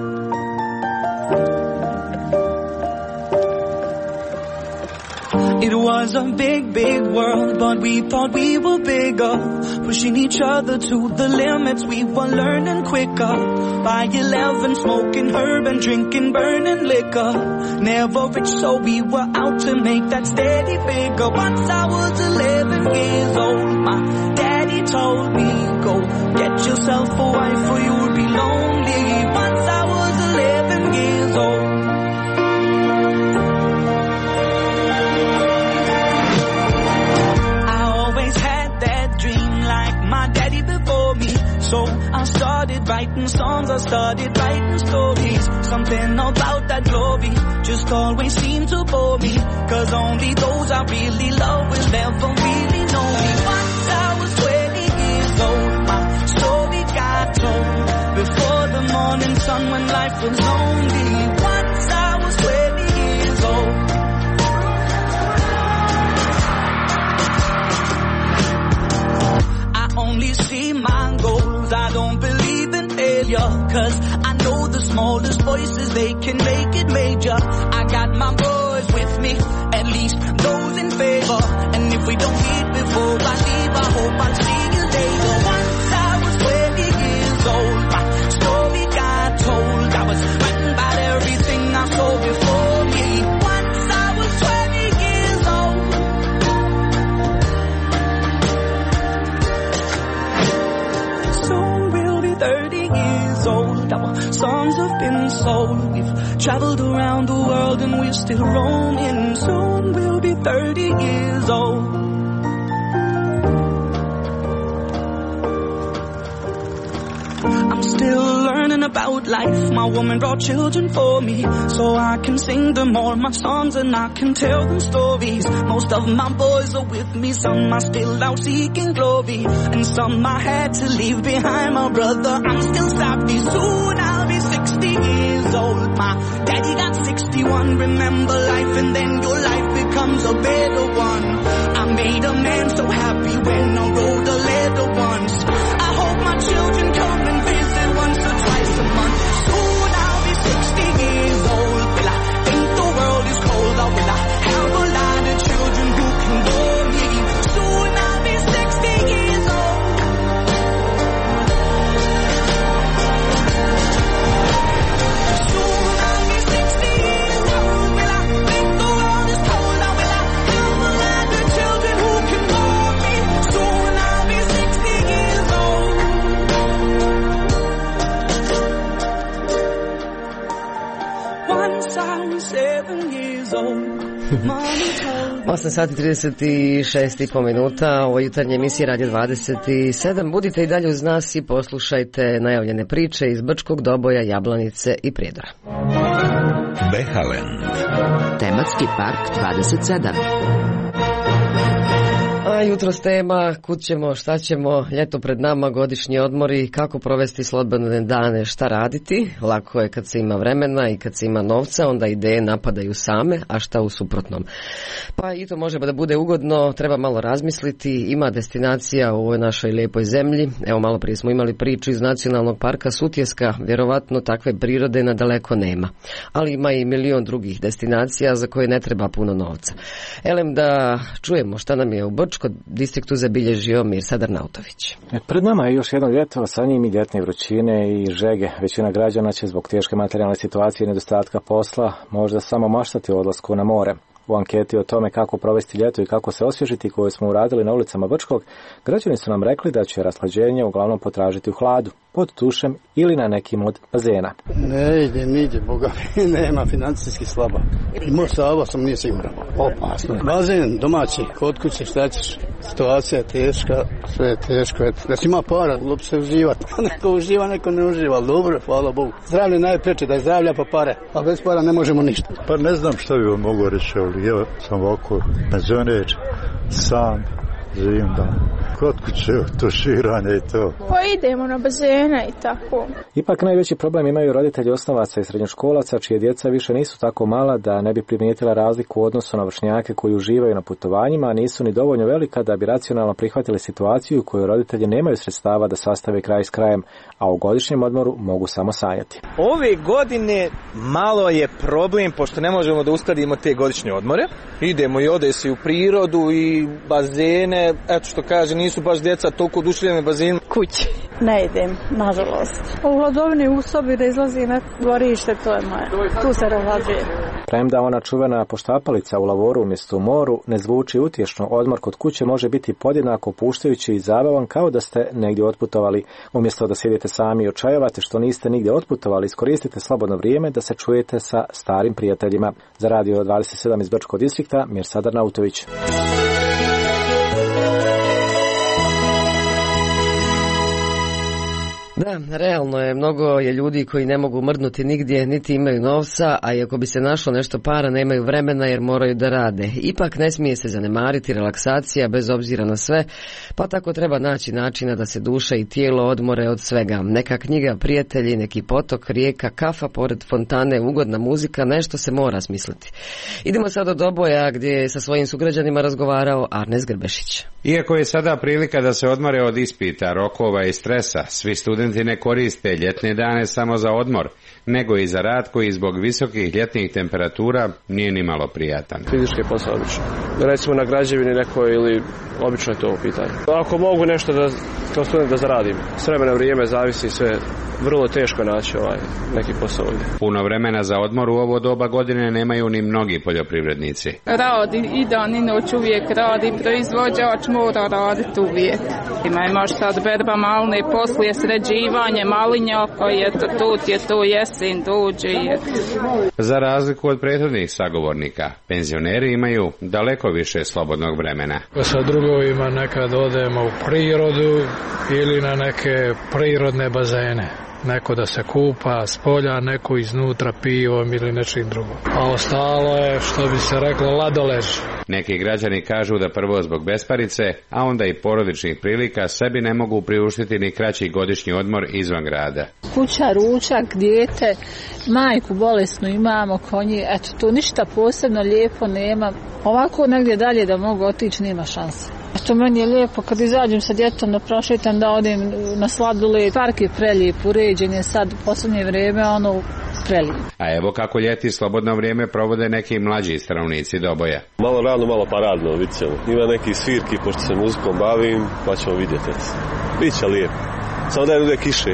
It was a big, big world, but we thought we were bigger. Pushing each other to the limits, we were learning quicker. By eleven, smoking herb and drinking burning liquor. Never rich, so we were out to make that steady figure. Once I was eleven years old, my daddy told me, go get yourself a wife or you'll be lonely. Once I was eleven years old. So I started writing songs, I started writing stories. Something about that glory just always seemed to bore me, cause only those I really love will ever really know me. Once I was twenty years old, my story got told before the morning sun when life was lonely. Once I was twenty years old. Only see my goals, I don't believe in failure, cause I know the smallest voices, they can make it major. I got my boys with me, at least those in favor, and if we don't meet before I leave, I hope I'll see you later. Once I was twenty years old, my story got told, I was writing about everything I saw before me. Once I was twenty years old. thirty years old, our songs have been sold. We've traveled around the world and we're still roaming. Soon we'll be thirty years old. I'm still learning about life. My woman brought children for me, so I can sing them all my songs and I can tell them stories. Most of my boys are with me, some are still out seeking glory, and some I had to leave behind. My brother, I'm still savvy. Soon I'll be sixty years old. My daddy got sixty-one. Remember life and then your life becomes a better one. I made a man so happy when I wrote a letter once. I hope my children come and visit once or twice a month. Soon I'll be sixty years old. Will I think the world is cold, or will I have a lot of children who can bore me? Soon I'll be sixty years old. Soon I'll be sixty years old. Will I think the world is cold, or will I have a lot of children who can bore me? Soon I'll be sixty years old. Once I was seven years old. osam sati trideset šest i po minuta, ovo jutarnje emisije Radio dvadeset sedam. Budite i dalje uz nas i poslušajte najavljene priče iz Brčkog, Doboja, Jablanice i Prijedora. Behalen. Tematski park dvadeset sedam. A jutros tema, kud ćemo, šta ćemo, ljeto pred nama, godišnji odmori, kako provesti slobodne dane, šta raditi. Lako je kad se ima vremena i kad se ima novca, onda ideje napadaju same, a šta u suprotnom. Pa i to može da bude ugodno, treba malo razmisliti, ima destinacija u ovoj našoj lijepoj zemlji. Evo, malo prije smo imali priču iz Nacionalnog parka Sutjeska, vjerovatno takve prirode nadaleko nema. Ali ima i milion drugih destinacija za koje ne treba puno novca. Elem da čujemo šta nam je u Brčkom distriktu zabilježio Mirsad Arnautović. Pred nama je još jedno ljeto, sa njim i ljetne vrućine i žege. Većina građana će zbog teške materijalne situacije i nedostatka posla možda samo maštati o odlasku na more. U anketi o tome kako provesti ljeto i kako se osvježiti koju smo uradili na ulicama Brčkog, građani su nam rekli da će raslađenje uglavnom potražiti u hladu, pod tušem ili na nekim od bazena. Ne ide, ne ide, boga mi, nema, financijski slaba. I možda ovo sam nije siguran, opasno. Bazen domaći, kod kuće, šta ćeš, situacija je teška, sve je teško. Da si ima para, lupi se uživati. Neko uživa, neko ne uživa, dobro, hvala Bogu. Zdravlje najpreče, da je zdravlja pa pare, a bez para ne možemo ništa. Pa ne znam šta bi vam mogo reći, ali ja sam ovako penzioner, sam, živim da kod kuće, tuširanje i to. Pa idemo na bazene i tako. Ipak najveći problem imaju roditelji osnovaca i srednjoškolaca čije djeca više nisu tako mala da ne bi primijetila razliku u odnosu na vršnjake koji uživaju na putovanjima, a nisu ni dovoljno velika da bi racionalno prihvatili situaciju u kojoj roditelji nemaju sredstava da sastave kraj s krajem, a u godišnjem odmoru mogu samo sanjati. Ove godine malo je problem, pošto ne možemo da uskladimo te godišnje odmore. Idemo i ode se u prirodu i bazene, eto što kaže, nisu baš djeca toliko oduševljene bazin. Kući. Ne idem, nažalost. U hladovini u sobi da izlazi na dvorište, to je moje. Tu se razlađuje. Premda ona čuvena poštapalica u lavoru umjesto u moru ne zvuči utješno, odmor kod kuće može biti podjednako opuštajući i zabavan kao da ste negdje otputovali. Umjesto da sjedite sami i očajavate što niste nigdje otputovali, iskoristite slobodno vrijeme da se čujete sa starim prijateljima. Za Radio dvadeset sedam iz Brčkog distrikta, Mirsad Arnautović. Da, realno je, mnogo je ljudi koji ne mogu mrdnuti nigdje, niti imaju novca, a i ako bi se našlo nešto para, nemaju vremena jer moraju da rade. Ipak ne smije se zanemariti relaksacija bez obzira na sve, pa tako treba naći načina da se duša i tijelo odmore od svega. Neka knjiga, prijatelji, neki potok, rijeka, kafa pored fontane, ugodna muzika, nešto se mora smisliti. Idemo sad od Doboja gdje je sa svojim sugrađanima razgovarao Arnes Grbešić. Iako je sada prilika da se odmore od ispita, rokova i stresa, svi studenti ne koriste ljetne dane samo za odmor, nego i za rad koji zbog visokih ljetnih temperatura nije ni malo prijatan. Fizički posao obično. Recimo na građevini nekoj ili obično je to u pitanju. Ako mogu nešto da, kao student da zaradim, s vremena vrijeme zavisi sve, vrlo teško naći ovaj neki posao ovdje. Puno vremena za odmor u ovo doba godine nemaju ni mnogi poljoprivrednici. Radi i dan i noć uvijek radi, proizvođač mora raditi uvijek. Ima i možda sad berba malne, poslije sređivanje malinjaka, je to tut, je to jesen, dođe je. Za razliku od prethodnih sagovornika, penzioneri imaju daleko više slobodnog vremena. Sa drugovima nekad odemo u prirodu ili na neke prirodne bazene. Neko da se kupa s polja, neko iznutra pivom ili nečim drugom. A ostalo je, što bi se reklo, ladolež. Neki građani kažu da prvo zbog besparice, a onda i porodičnih prilika sebi ne mogu priuštiti ni kraći godišnji odmor izvan grada. Kuća, ručak, dijete, majku bolesnu imamo, konji, eto tu ništa posebno lijepo nema. Ovako negdje dalje da mogu otići nema šanse. Eto, meni je lijepo kad izađem sa djetom da prošetam, da odem na sladoled. Park je prelijep, uređen je sad u posljednje vrijeme, ono prelijep. A evo kako ljeti slobodno vrijeme provode neki mlađi stanovnici Doboja. Malo rano, malo paradno, vidit ćemo. Ima neki svirki, pošto se muzikom bavim, pa ćemo vidjeti. Biće lijepo. Samo da je bude kiše.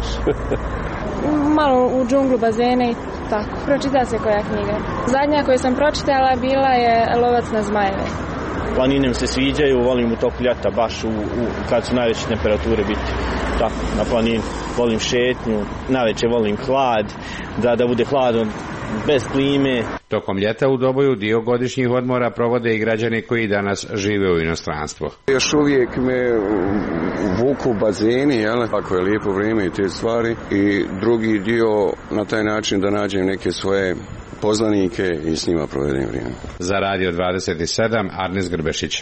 Malo u džunglu, bazene i tako. Pročita se koja knjiga. Zadnja koju sam pročitala bila je Lovac na zmajeve. Planine se sviđaju, volim u toku ljeta baš u, u, kad su najveće temperature biti tako na planini. Volim šetnju, najveće volim hlad, da, da bude hladno bez klime. Tokom ljeta u Doboju dio godišnjih odmora provode i građani koji danas žive u inostranstvu. Još uvijek me vuku bazeni, jel? Ako je lijepo vrijeme i te stvari. I drugi dio na taj način da nađem neke svoje poznanike i s njima provedem vrijeme. Za Radio dvadeset sedam, Arnes Grbešić.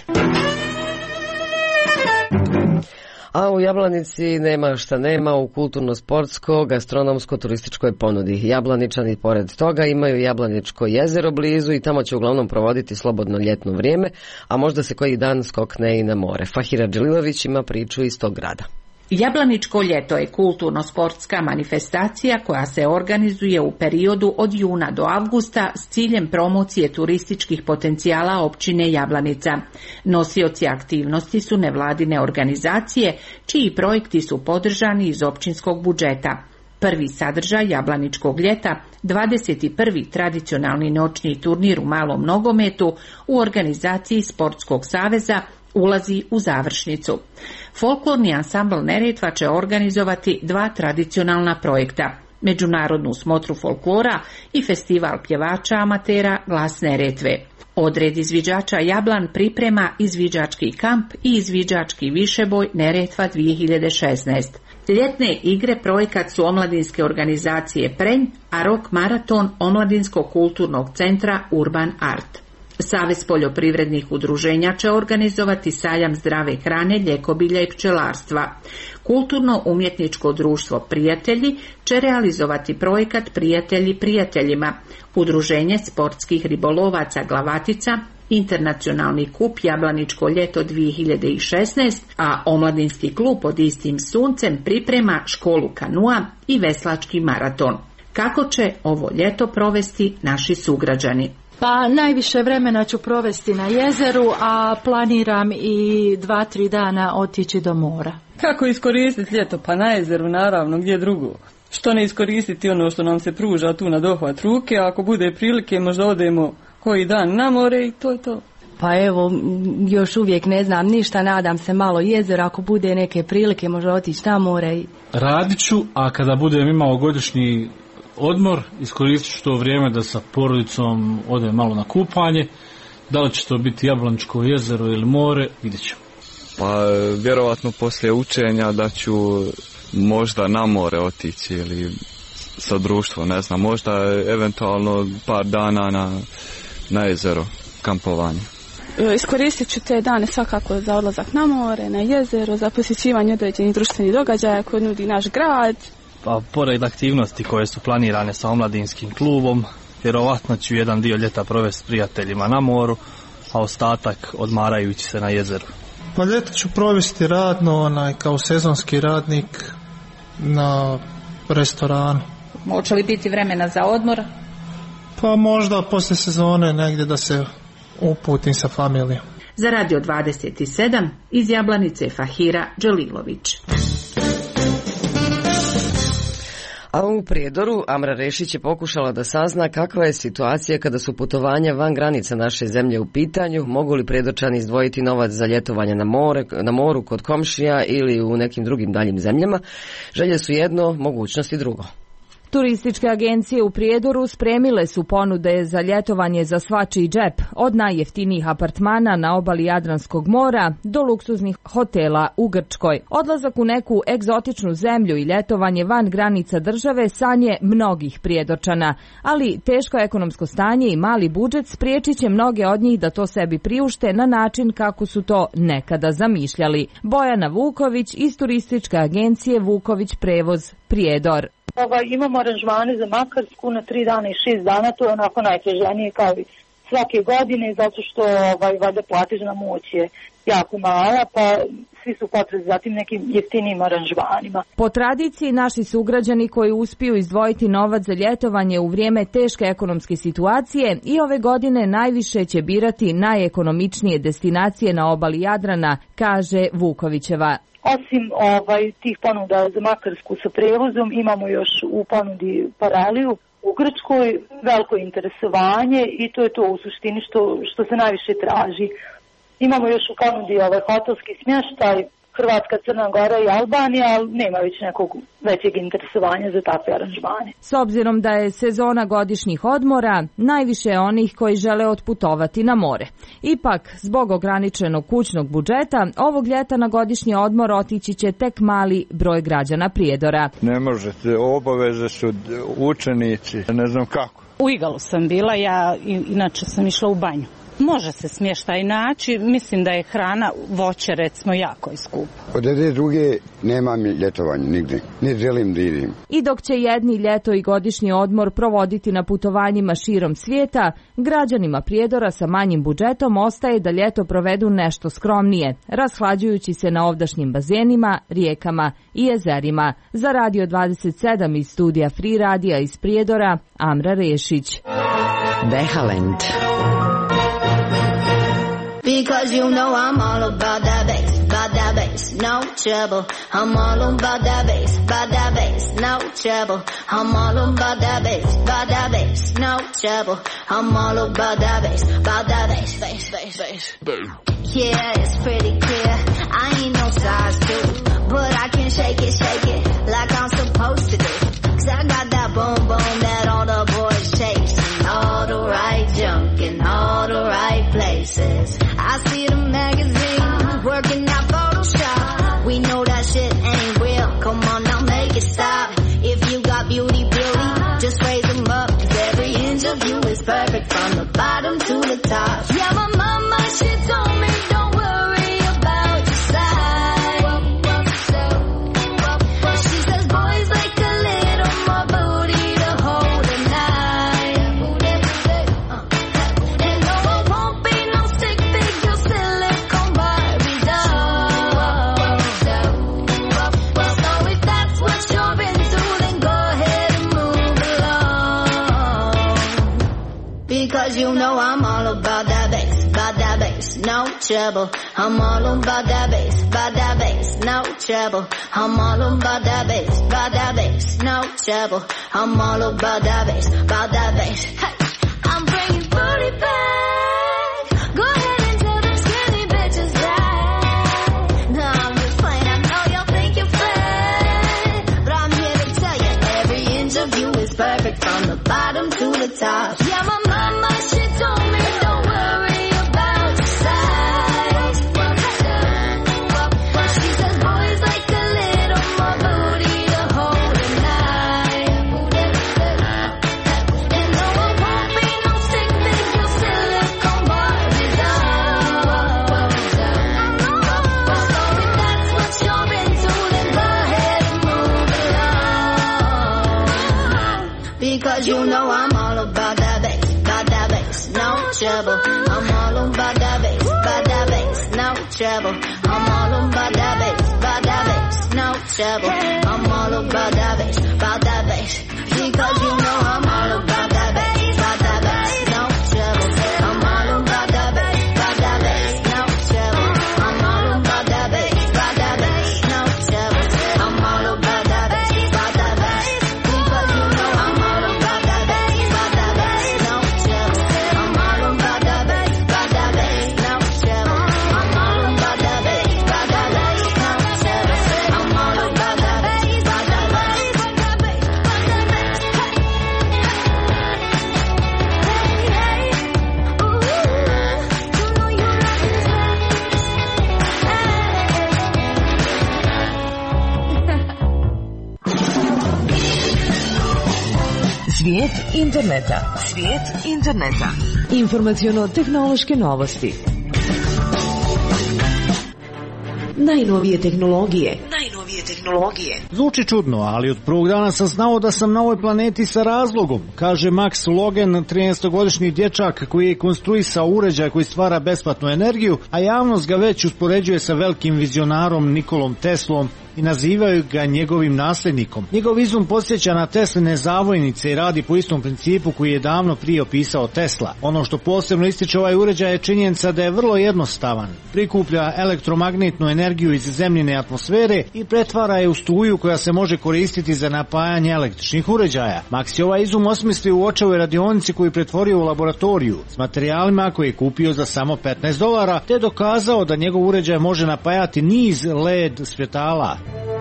A u Jablanici nema šta nema u kulturno-sportsko, gastronomsko-turističkoj ponudi. Jablaničani pored toga imaju Jablaničko jezero blizu i tamo će uglavnom provoditi slobodno ljetno vrijeme, a možda se koji dan skokne i na more. Fahira Dželilović ima priču iz tog grada. Jablaničko ljeto je kulturno-sportska manifestacija koja se organizuje u periodu od juna do avgusta s ciljem promocije turističkih potencijala općine Jablanica. Nosioci aktivnosti su nevladine organizacije čiji projekti su podržani iz općinskog budžeta. Prvi sadržaj Jablaničkog ljeta, dvadeset prvi tradicionalni noćni turnir u malom nogometu u organizaciji Sportskog saveza ulazi u završnicu. Folklorni ansambl Neretva će organizovati dva tradicionalna projekta, međunarodnu smotru folklora i festival pjevača amatera Glas Neretve. Odred izviđača Jablan priprema izviđački kamp i izviđački višeboj Neretva dvije hiljade šesnaest. Ljetne igre projekat su omladinske organizacije Prenj, a rok maraton Omladinskog kulturnog centra Urban Art. Savez poljoprivrednih udruženja će organizovati sajam zdrave hrane, ljekobilja i pčelarstva. Kulturno-umjetničko društvo Prijatelji će realizovati projekat Prijatelji prijateljima. Udruženje sportskih ribolovaca Glavatica, internacionalni kup Jablaničko ljeto dvije hiljade šesnaest, a omladinski klub pod istim suncem priprema školu kanua i veslački maraton. Kako će ovo ljeto provesti naši sugrađani? Pa najviše vremena ću provesti na jezeru, a planiram i dva, tri dana otići do mora. Kako iskoristiti ljeto? Pa na jezeru naravno, gdje drugo. Što ne iskoristiti ono što nam se pruža tu na dohvat ruke, ako bude prilike možda odemo koji dan na more i to je to. Pa evo, još uvijek ne znam ništa, nadam se malo jezera, ako bude neke prilike možda otići na more. I... Radit ću, a kada budem imao godišnji odmor, iskoristit ću to vrijeme da sa porodicom odem malo na kupanje. Da li će to biti Jablaničko jezero ili more, vidjet ćemo. Pa vjerovatno poslije učenja da ću možda na more otići ili sa društvom, ne znam, možda eventualno par dana na, na jezero, kampovanje. Iskoristit ću te dane svakako za odlazak na more, na jezero, za posjećivanje određenih društvenih događaja koje nudi naš grad. Pa pored aktivnosti koje su planirane sa omladinskim klubom, vjerovatno ću jedan dio ljeta provesti s prijateljima na moru, a ostatak odmarajući se na jezeru. Pa ljeto ću provesti radno, onaj, kao sezonski radnik na restoranu. Hoće li biti vremena za odmor? Pa možda poslije sezone negdje da se uputim sa familijom. Za Radio dvadeset sedam iz Jablanice Fahira Đelilović. A u Prijedoru Amra Rešić je pokušala da sazna kakva je situacija kada su putovanja van granica naše zemlje u pitanju, mogu li Prijedorčani izdvojiti novac za ljetovanje na, more, na moru kod komšija ili u nekim drugim daljim zemljama. Želje su jedno, mogućnosti drugo. Turističke agencije u Prijedoru spremile su ponude za ljetovanje za svačiji džep, od najjeftinijih apartmana na obali Jadranskog mora do luksuznih hotela u Grčkoj. Odlazak u neku egzotičnu zemlju i ljetovanje van granica države sanje mnogih Prijedorčana, ali teško ekonomsko stanje i mali budžet spriječit će mnoge od njih da to sebi priušte na način kako su to nekada zamišljali. Bojana Vuković iz turističke agencije Vuković Prevoz Prijedor. Ovaj, imamo aranžmane za Makarsku na tri dana i šest dana, to je onako najtežanije kao i svake godine, zato što ovaj, valjda platežna moć je jako mala, pa svi su potrebni za tim nekim jeftinijim aranžmanima. Po tradiciji, naši sugrađani koji uspiju izdvojiti novac za ljetovanje u vrijeme teške ekonomske situacije i ove godine najviše će birati najekonomičnije destinacije na obali Jadrana, kaže Vukovićeva. Osim ovaj, tih ponuda za Makarsku sa prevozom, imamo još u ponudi Paraliju u Grčkoj, veliko interesovanje i to je to u suštini što, što se najviše traži. Imamo još u ponudi ovaj, hotelski smještaj, Hrvatska, Crna Gora i Albanija, ali nema već nekog većeg interesovanja za takve aranžmane. S obzirom da je sezona godišnjih odmora, najviše je onih koji žele otputovati na more. Ipak, zbog ograničenog kućnog budžeta, ovog ljeta na godišnji odmor otići će tek mali broj građana Prijedora. Ne možete, obaveze su učenici, ne znam kako. U Igalu sam bila, ja inače sam išla u banju. Može se smještaj naći, mislim da je hrana, voće recimo jako je skupo. Od jedne druge nemam ljetovanje nigdje, ne želim da idem. I dok će jedni ljeto i godišnji odmor provoditi na putovanjima širom svijeta, građanima Prijedora sa manjim budžetom ostaje da ljeto provedu nešto skromnije, rashlađujući se na ovdašnjim bazenima, rijekama i jezerima. Za Radio dvadeset sedam iz studija Free Radija iz Prijedora, Amra Rešić. Behalend. Because you know I'm all about that bass, about that bass, no trouble. I'm all about that bass, about that bass, no trouble. I'm all about that bass, about that bass, no trouble. I'm all about that bass, about that bass, bass, bass, bass. Yeah, it's pretty clear. I ain't no size two, but I can shake it, shake it like I'm supposed to do. Cause I got that boom boom that all the boys chase. All the right junk in all the right places. I see the magazine working out Photoshop. We know that shit ain't real. Come on now, make it stop. If you got beauty, beauty, just raise them up. Cause every inch of you is perfect from the bottom to the top. Yeah, my mama, she told me don't worry about your size. She says boys like a little more booty to hold at night. And no, it won't be no stick figure silicone Barbie doll. So if that's what you're into, then go ahead and move along. Because you know I'm all about that bass, about that bass, no trouble. I'm all about that bass, about that bass, no trouble. I'm all about that bass, about that bass, no trouble. I'm all about that bass, about that bass. Hey, I'm bringing booty back. Go ahead and tell them skinny bitches that. No, I'm just playing. I know y'all think you're fat, but I'm here to tell you every inch of you is perfect from the bottom to the top. Yeah, my mama, she told me don't worry about your size. She says boys like a little more booty because you know I'm all about that bass, about that bass, no trouble. I'm all about that bass, about that bass, no trouble. I'm all about that bass, about that bass, no trouble. I'm all about that bass, about that bass, because you know I'm all about that bass, about that bass, no trouble. I'm all about that bass, about that bass, no trouble. I'm all about that bass, about that bass, no trouble. I'm all about that bass, about that bass, because you know I'm all about that bass, about that bass, no trouble. I'm all about that bass, about that bass, no trouble. I'm all about that bass, about that bass, no trouble. I'm all about that bass, about that bass, about that bass, about that bass. Svijet interneta. Svijet interneta. Informaciono-tehnološke novosti. Najnovije tehnologije. Najnovije tehnologije. Zvuči čudno, ali od prvog dana sam znao da sam na ovoj planeti sa razlogom, kaže Max Logan, trinaestogodišnji dječak koji je konstruisao uređaj koji stvara besplatnu energiju, a javnost ga već uspoređuje sa velikim vizionarom Nikolom Teslom i nazivaju ga njegovim nasljednikom. Njegov izum podsjeća na Tesline zavojnice i radi po istom principu koji je davno prije opisao Tesla. Ono što posebno ističe ovaj uređaj je činjenica da je vrlo jednostavan. Prikuplja elektromagnetnu energiju iz zemljine atmosfere i pretvara je u struju koja se može koristiti za napajanje električnih uređaja. Max je ovaj izum osmislio u očevoj radionici koju pretvorio u laboratoriju s materijalima koje je kupio za samo petnaest dolara, te dokazao da njegov uređaj može napajati niz L E D svjetala.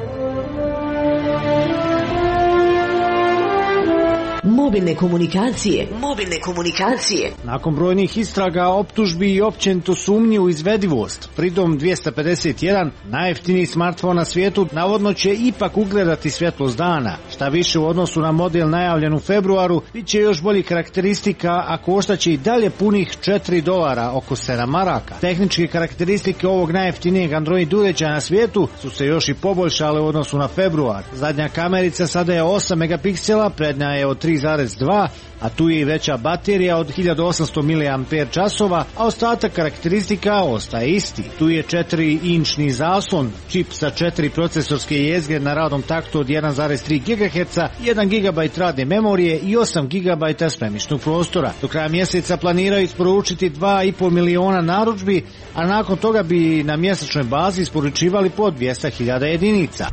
Mobilne komunikacije. Mobilne komunikacije. Nakon brojnih istraga, optužbi i općenito sumnji u izvedivost, Freedom dvjesto pedeset jedan, najjeftiniji smartfon na svijetu, navodno će ipak ugledati svjetlost dana. Šta više u odnosu na model najavljen u februaru, bit će još boljih karakteristika, a koštaće i dalje punih četiri dolara, oko sedam maraka. Tehničke karakteristike ovog najjeftinijeg Android uređaja na svijetu su se još i poboljšale u odnosu na februar. Zadnja kamerica sada je osam megapiksela, prednja je od tri zarez dva, a tu je i veća baterija od hiljadu osamsto miliampere časova, a ostatak karakteristika ostaje isti. Tu je četiri inčni zaslon, čip sa četiri procesorske jezgre na radnom taktu od jedan zarez tri gigaherca, jedan gigabajt radne memorije i osam gigabajta spremišnog prostora. Do kraja mjeseca planiraju isporučiti dva i pol miliona narudžbi, a nakon toga bi na mjesečnoj bazi isporučivali po dvjesto hiljada jedinica.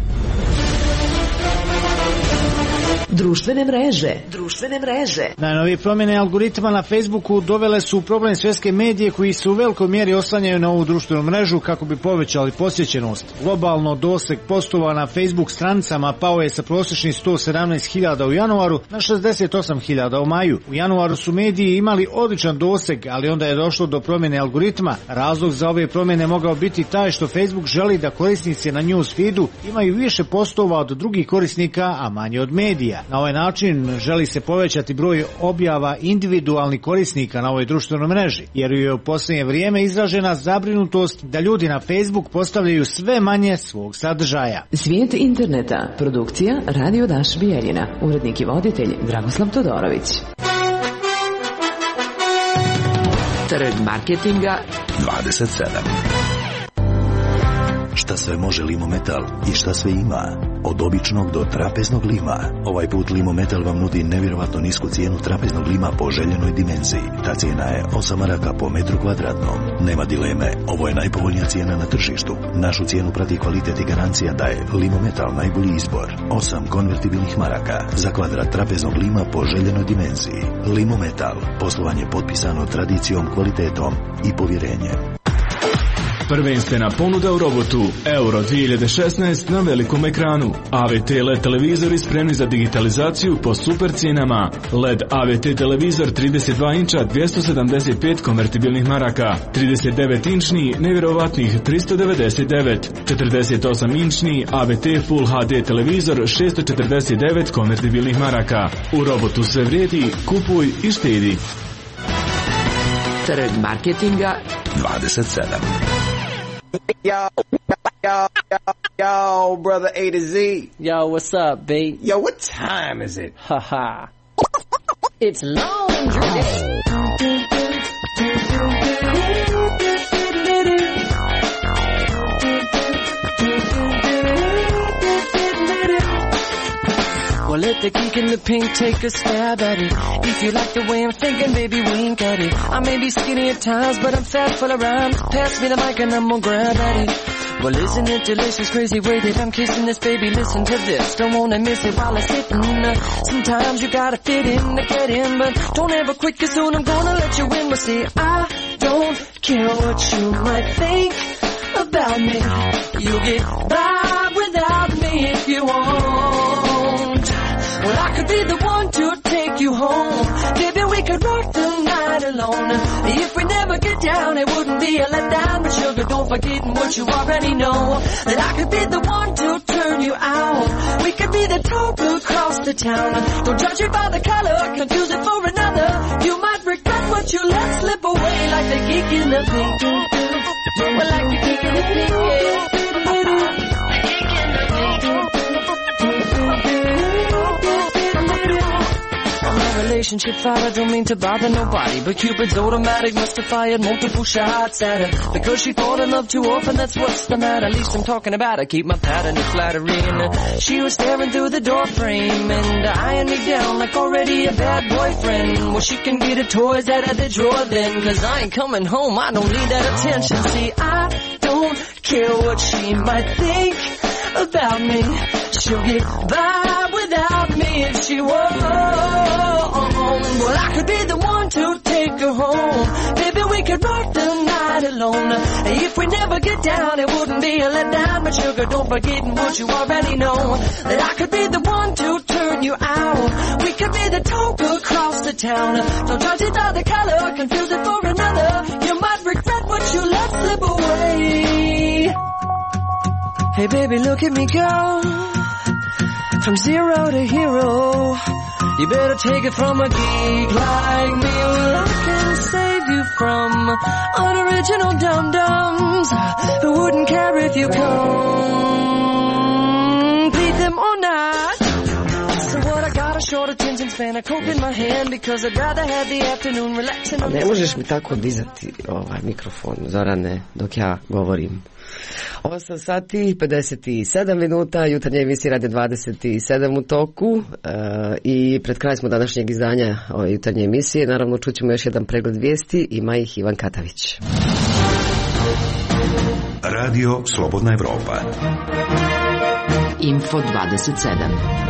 Društvene mreže. Društvene mreže. Najnovije promjene algoritma na Facebooku dovele su u problem svjetske medije koji se u velikoj mjeri oslanjaju na ovu društvenu mrežu kako bi povećali posjećenost. Globalno doseg postova na Facebook stranicama pao je sa prosječnih sto sedamnaest hiljada u januaru na šezdeset osam hiljada u maju. U januaru su mediji imali odličan doseg, ali onda je došlo do promjene algoritma. Razlog za ove promjene mogao biti taj što Facebook želi da korisnici na news feedu imaju više postova od drugih korisnika, a manje od medija. Na ovaj način želi se povećati broj objava individualnih korisnika na ovoj društvenoj mreži, jer je u posljednje vrijeme izražena zabrinutost da ljudi na Facebook postavljaju sve manje svog sadržaja. Svijet interneta. Produkcija Radio Daš Bijeljina. Urednik i voditelj Dragoslav Todorović. Trg marketinga dvadeset sedam. Šta sve može Limometal i šta sve ima? Od običnog do trapeznog lima. Ovaj put Limometal vam nudi nevjerovatno nisku cijenu trapeznog lima po željenoj dimenziji. Ta cijena je osam maraka po metru kvadratnom. Nema dileme, ovo je najpovoljnija cijena na tržištu. Našu cijenu prati kvalitet i garancija da je Limometal najbolji izbor. osam konvertibilnih maraka za kvadrat trapeznog lima po željenoj dimenziji. Limometal, poslovanje potpisano tradicijom, kvalitetom i povjerenjem. Prvenstvena ponuda u robotu Euro dvije hiljade šesnaest na velikom ekranu. A V T L E D televizori spremni za digitalizaciju po super cijenama. L E D A V T televizor trideset dva inča dvjesto sedamdeset pet konvertibilnih maraka. trideset devet inčni nevjerovatnih tristo devedeset devet. četrdeset osam inčni A V T Full H D televizor šesto četrdeset devet konvertibilnih maraka. U robotu sve vrijedi, kupuj i štedi. Trg marketinga dvadeset sedam. Yo, yo, yo, yo, brother A to Z. Yo, what's up, B? Yo, what time is it? Haha. It's laundry day. Well, let the geek in the pink take a stab at it. If you like the way I'm thinking, baby, wink at it. I may be skinny at times, but I'm fat full of rhymes. Pass me the mic and I'm gonna grab at it. Well, isn't it delicious, crazy way that I'm kissing this, baby? Listen to this, don't wanna miss it while I'm sitting. Uh, sometimes you gotta fit in to get in, but don't ever quit, 'cause soon I'm gonna let you in. But see, I don't care what you might think about me. You get by without me if you want. Well, I could be the one to take you home. Baby, we could rock the night alone. If we never get down, it wouldn't be a letdown. But sugar, don't forget what you already know, that I could be the one to turn you out. We could be the talk across the town. Don't judge it by the color, confuse it for another. You might regret what you let slip away, like the geek in the pink. Well, like the geek in the pink, yeah. Relationship fight, I don't mean to bother nobody, but Cupid's automatic must have fired multiple shots at her, because she thought in love too often, that's what's the matter. At least I'm talking about her, keep my pattern of flattery. And uh, she was staring through the door frame and uh, eyeing me down like already a bad boyfriend. Well, she can get her toys out of the drawer then, 'cause I ain't coming home, I don't need that attention. See, I don't care what she might think about me. She'll get by without me if she won't. Well, I could be the one to take her home. Baby, we could rock the night alone. If we never get down, it wouldn't be a letdown. But sugar, don't forget what you already know, that I could be the one to turn you out. We could be the talk across the town. Don't judge it by the color, confuse it for another. You might regret what you let slip away. Hey baby, look at me go, from zero to hero. You better take it from a geek like me. Well, I can save you from unoriginal dum-dums who wouldn't care if you complete them or not. So what, I got a short attention span, a coke in my hand, because I'd rather have the afternoon relaxing on the... Ne možeš mi tako dizati ovaj mikrofon, Zorane, dok ja govorim. osam sati, pedeset sedam minuta, jutarnje emisije Radio dvadeset sedam u toku e, i pred kraj smo današnjeg izdanja ove jutarnje emisije. Naravno, čućemo još jedan pregled vijesti, ima ih Ivan Katavić. Radio Slobodna Evropa. Info dvadeset sedam.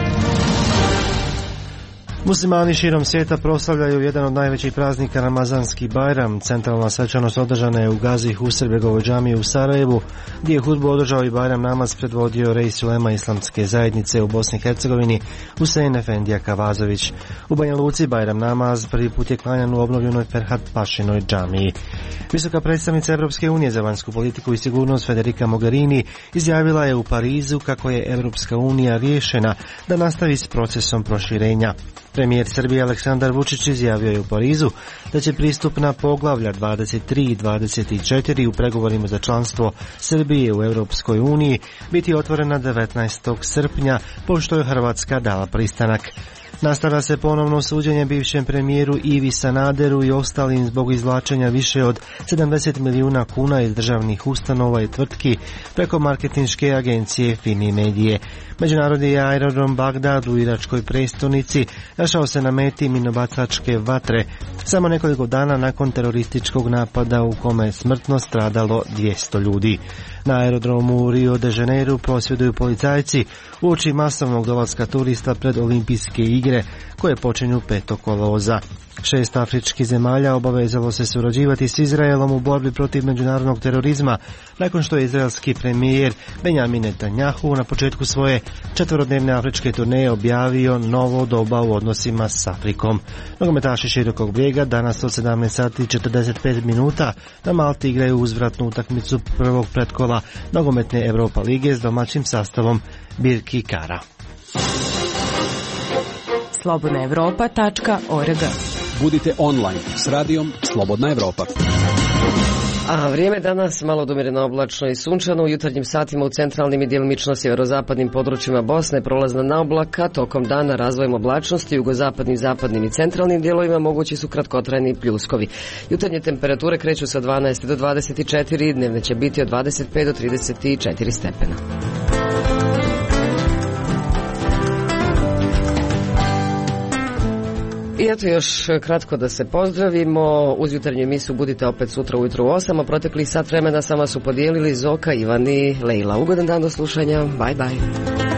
Muslimani širom svijeta proslavljaju jedan od najvećih praznika, Ramazanski Bajram. Centralna svečanost održana je u Gazi Husrebegovoj džamiji u Sarajevu, gdje je hudbu održao i Bajram namaz predvodio Reis ulema Islamske zajednice u Bosni i Hercegovini, Husein Efendija Kavazović. U Banja Luci Bajram namaz prvi put je klanjan u obnovljenoj Ferhat Pašinoj džamiji. Visoka predstavnica Europske unije za vanjsku politiku i sigurnost Federica Mogherini izjavila je u Parizu kako je Europska unija riješena da nastavi s procesom proširenja. Premijer Srbije Aleksandar Vučić izjavio je u Parizu da će pristupna poglavlja dvadeset tri i dvadeset četiri u pregovorima za članstvo Srbije u Europskoj uniji biti otvorena devetnaestog srpnja, pošto je Hrvatska dala pristanak. Nastavlja se ponovno suđenje bivšem premijeru Ivi Sanaderu i ostalim zbog izvlačenja više od sedamdeset milijuna kuna iz državnih ustanova i tvrtki preko marketinške agencije Fimi Medije. Međunarodni aerodrom Bagdad u iračkoj prestonici našao se na meti minobacačke vatre samo nekoliko dana nakon terorističkog napada u kome je smrtno stradalo dvjesto ljudi. Na aerodromu u Rio de Janeiro prosvjeduju policajci uoči masovnog dolaska turista pred olimpijske igre koje počinju petog kolovoza. Šest afričkih zemalja obavezalo se surađivati s Izraelom u borbi protiv međunarodnog terorizma nakon što je izraelski premijer Benjamin Netanjahu na početku svoje četverodnevne afričke turneje objavio novo doba u odnosima s Afrikom. Nogometaši Širokog brijega danas od sedamnaest sati i četrdeset pet minuta na Malti igraju uzvratnu utakmicu prvog pretkola nogometne Europa lige s domaćim sastavom Birki Kara. slobodna evropa tačka org. Budite online s radijom Slobodna Evropa. A vrijeme danas malo odumjereno oblačno i sunčano. U jutarnjim satima u centralnim i djelomično sjeverozapadnim područjima Bosne prolazna naoblaka, tokom dana razvojem oblačnosti u jugozapadnim, zapadnim i centralnim dijelovima mogući su kratkotrajni pljuskovi. Jutarnje temperature kreću sa dvanaest do dvadeset četiri, dnevne će biti od dvadeset pet do trideset četiri stepena. I eto još kratko da se pozdravimo. Uz jutarnju emisiju budite opet sutra ujutro u osam, a proteklih sat vremena sama su podijelili Zoka, Ivan i Lejla. Ugodan dan do slušanja. Bye bye.